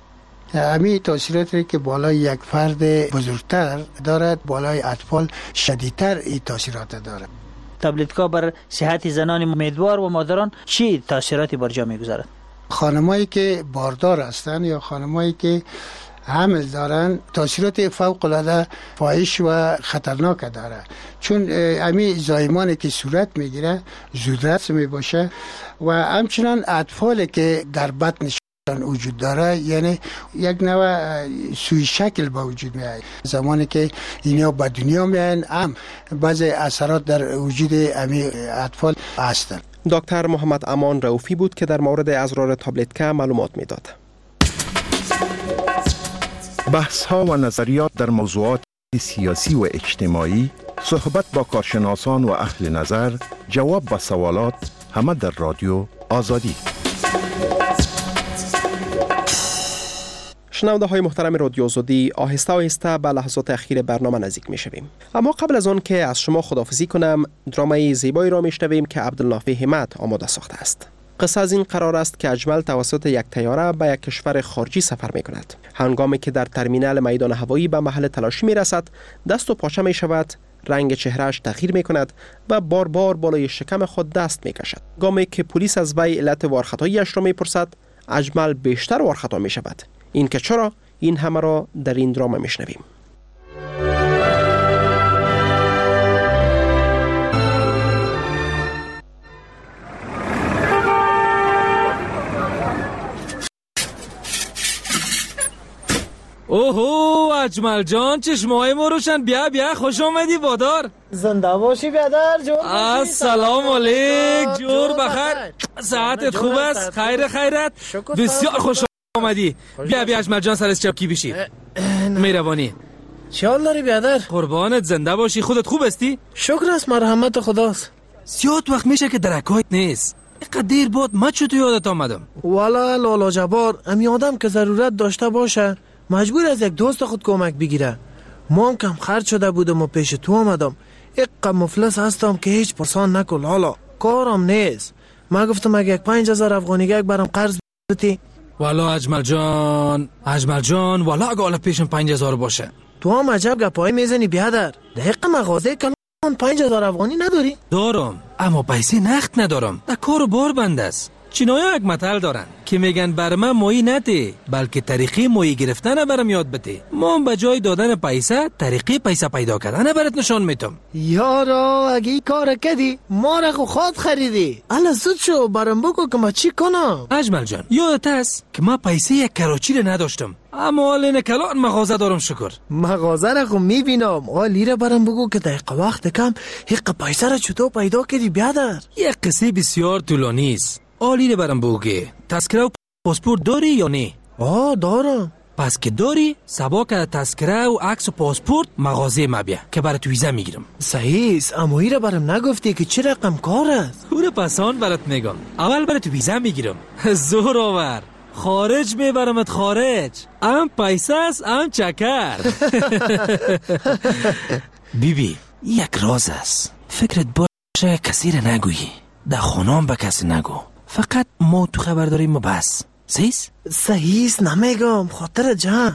همین تاثیراتی که بالای یک فرد بزرگتر دارد بالای اطفال شدیدتر این تاثیرات دارد. تابلتکا بر صحت زنان امیدوار و مادران چی تاثیراتی بر جا میگذارد؟ خانمایی که باردار هستند یا خانمایی که حمل دارن تاثیرات فوق العاده فاحش و خطرناک داره، چون همین زایمانی که صورت میگیره زودرس میباشه و همچنان اطفالی که در بطنشان وجود داره، یعنی یک نوع سوی شکل با وجود میاد. زمانی که اینا به دنیا میان هم بعضی اثرات در وجود همین اطفال هستند. دکتر محمد امان رؤوفی بود که در مورد اضرار تابلتکا معلومات میداد. بحث ها و نظریات در موضوعات سیاسی و اجتماعی، صحبت با کارشناسان و اهل نظر، جواب به سوالات، همه در رادیو آزادی. شنونده های محترم رادیو آزادی، آهسته آهسته به لحظات اخیر برنامه نزدیک می شویم. اما قبل از آن که از شما خداحافظی کنم، درامای زیبایی را می شنویم که عبدالنافع همت آماده ساخته است. قصه از این قرار است که اجمل توسط یک طیاره به یک کشور خارجی سفر می کند. هنگامی که در ترمینال میدان هوایی به محل تلاشی می رسد، دست و پاچه می شود، رنگ چهرهش تغییر می کند و بار بار بالای شکم خود دست می کشد. گامی که پلیس از وی علت وارخطاییش را می پرسد، اجمل بیشتر وارخطا می شود. این که چرا؟ این همه را در این دراما می شنویم. اوهو اجمل جان، چشمای ما روشن. بیا بیا، خوش آمدی بادار. زنده باشی بیادر. جور باشی. السلام علیک. جور بخیر. ساعتت خوب است؟ خیر خیرت. بسیار خوش آمدی. بیا بیا اجمل جان، سرت چپکی بشی. مهربانی. چه حال داری بیادر؟ قربانت، زنده باشی. خودت خوب هستی؟ شکر است، مرحمت خداست. زیاد وقت میشه که درکایت نیست. اینقدر دیر بود ما چطور یادت آمدم؟ والا لالا جبار، امی آدم که ضرورت داشته باشه مجبور از یک دوست خود کمک بگیره. ما هم کم خرج شده بودم و پیش تو آمدم. اینقدر مفلس هستم که هیچ پرسان نکن. حالا کارم نیست. ما گفتم اگه یک پنج هزار افغانیگک برام قرض بدی. والا اجمل جان، اجمل جان، والا اگه حالا پیشم پنج هزار باشه. تو هم عجب گپایی میزنی بیادر. دقیقا مغازه کلان پنج هزار افغانی نداری؟ دارم، اما پیسه نقد ندارم. در کار بار بند است. چینای‌ها یک متل دارن که میگن بر من مایی نده، بلکه طریقه مایی گرفتن برام یاد بده. ما به جای دادن پیسه طریقه پیسه پیدا کردن برات نشان میتم. یارا اگه این کار کردی ما را خود خریدی. الا زود شو برام بگو که ما چی کنم. اجمل جان، یادت است که ما پیسه یک کراچی را نداشتم، اما حال کلان مغازه دارم. شکر. مغازه را خو میبینم. حالی را برام بگو که دقیقه وقت کم حق پیسه را چطور پیدا کردی بیادر؟ یک قصه بسیار طولانی است. آلی برام بگو، تذکره و پاسپورت داری یا نه؟ آه دارم. پس که داری سبا که تذکره و عکس و پاسپورت مغازه ما بیا که برات ویزا میگیرم. صحیح است، اما این را برام نگفتی که چه رقم کار است؟ او را پسان برات میگم. اول برات ویزا میگیرم. زور آور، خارج میبرمت خارج. ام پیسه است ام چکر. بیبی یک راز است، فکرت باشه کسی را نگویی. در خونام به کسی نگو، فقط ما تو خبر داریم و بس. صحیح است؟ صحیح است، نمیگم، خاطر جمع.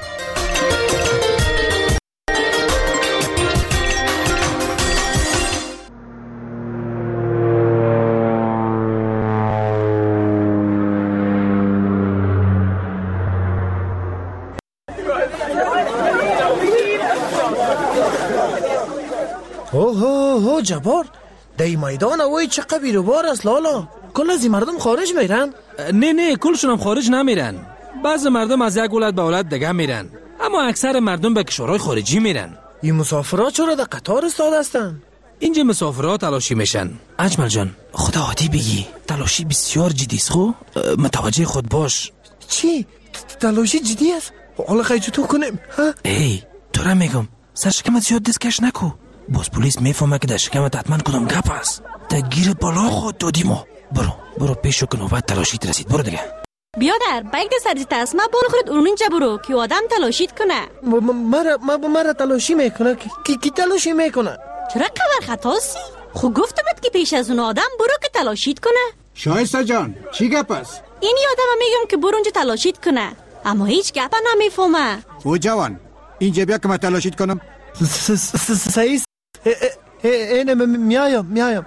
اوه اوه جبار، دی میدان اوی چه قبیل و بار است لالا. کل از این مردم خارج میرن؟ نه نه، کلشون هم خارج نمیرن. بعض مردم از یک ولایت به ولایت دیگه میرن، اما اکثر مردم به کشورهای خارجی میرن. این مسافرات چرا در قطار استاد هستن؟ اینجا مسافرات تلاشی میشن. اجمل جان، خدا عادی بگی، تلاشی بسیار جدی است. خو متوجه خود باش. چی؟ تلاشی جدی است؟ حالا خیلی تو کنیم ها؟ ای تو را میگم سر شکمت زیاد دستکش نکو. باز پلیس میفهمه که در شکمت حتما کدام گپ است. تا گیر بالا خود دادی ما. برو برو پیشو که نوبت تلاشیت رسید. برو دیگه. بیادر بایک ده سرزیت است. ما بال خودت اونجا برو که آدم تلاشیت کنه. مرا مرا تلاشی میکنه. کی کی تلاشی میکنه؟ چرا خبر خطاسی؟ خو گفتمت که پیش از اون آدم برو که تلاشیت کنه. شایسته جان چی گپ است؟ این آدم میگم که برو اونجا تلاشیت کنه، اما هیچ گپ نمیفهمه. او جوان اینجا بیا که ما تلاشیت کنم. صحیح. اینه میایم میایم.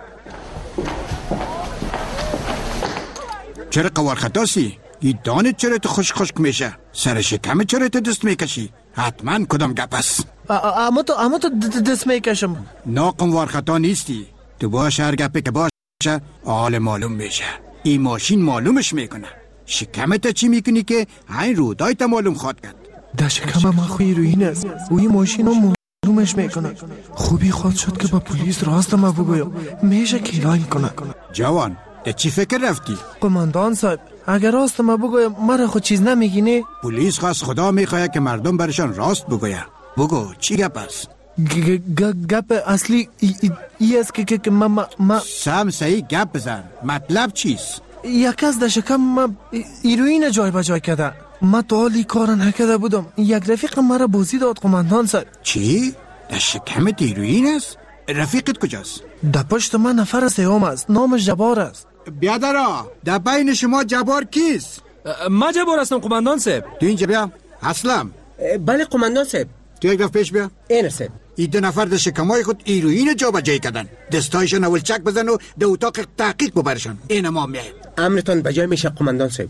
چرا قوار خطاسی؟ این دانت چرا تو خشک خشک میشه؟ سر شکم چرا تو دست میکشی؟ حتما کدام گپ است؟ اما تو اما تو دست میکشم. ناقم وار خطا نیستی. تو باش هر گپی که باشه حال معلوم میشه. این ماشین معلومش میکنه. شکمت چی میکنی که این رودایت معلوم خواد کرد؟ در شکم من خوی روین است و این ماشین رو معلومش میکنه. خوبی خواد شد که با پلیس راست ما بگویم. میشه کیلاین کنه. جوان ده چی فکر رفتی؟ قماندان صاحب اگر راست ما بگویم مرا خود چیز نمیگینه؟ پلیس خواست خدا میخواه که مردم برشان راست بگوید. بگو چی گپ است؟ گپ اصلی ای است که که ما ما سم صحیح گپ بزن. مطلب چیست؟ یک از در شکم ما ایروین جای به جای کرده. ما تا حالی کار نکرده بودم. یک رفیق مرا بازی داد قماندان صاحب. چی؟ در شکمت ایروین است؟ رفیقت کجاست؟ در پشت من نفر سیوم است. نامش جبار است. بیادرا در بین شما جبار کیست؟ ما جبار هستم قماندان صاحب. تو اینجا بیا. اسلم. بله قماندان صاحب. تو یک دفعه پیش بیا. این صاحب. این دو نفر در شکمای خود ایروین جا به جای کردن. دستایشان اول چک بزن و در اتاق تحقیق ببرشان. این ما میایم. امرتان بجای میشه قماندان صاحب.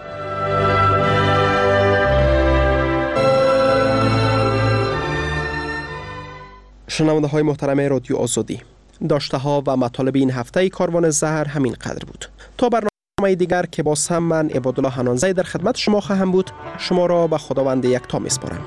شنونده های محترم رادیو آزادی، داشته ها و مطالب این هفته کاروان زهر همین قدر بود. تا برنامه دیگر که با هم من عبادالله حنانزی در خدمت شما خواهم بود، شما را به خداوند یکتا میسپارم.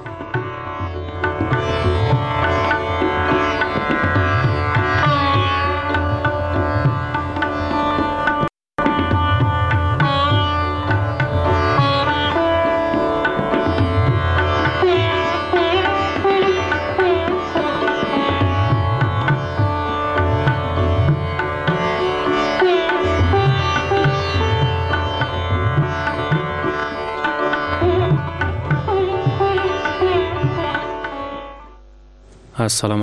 السلام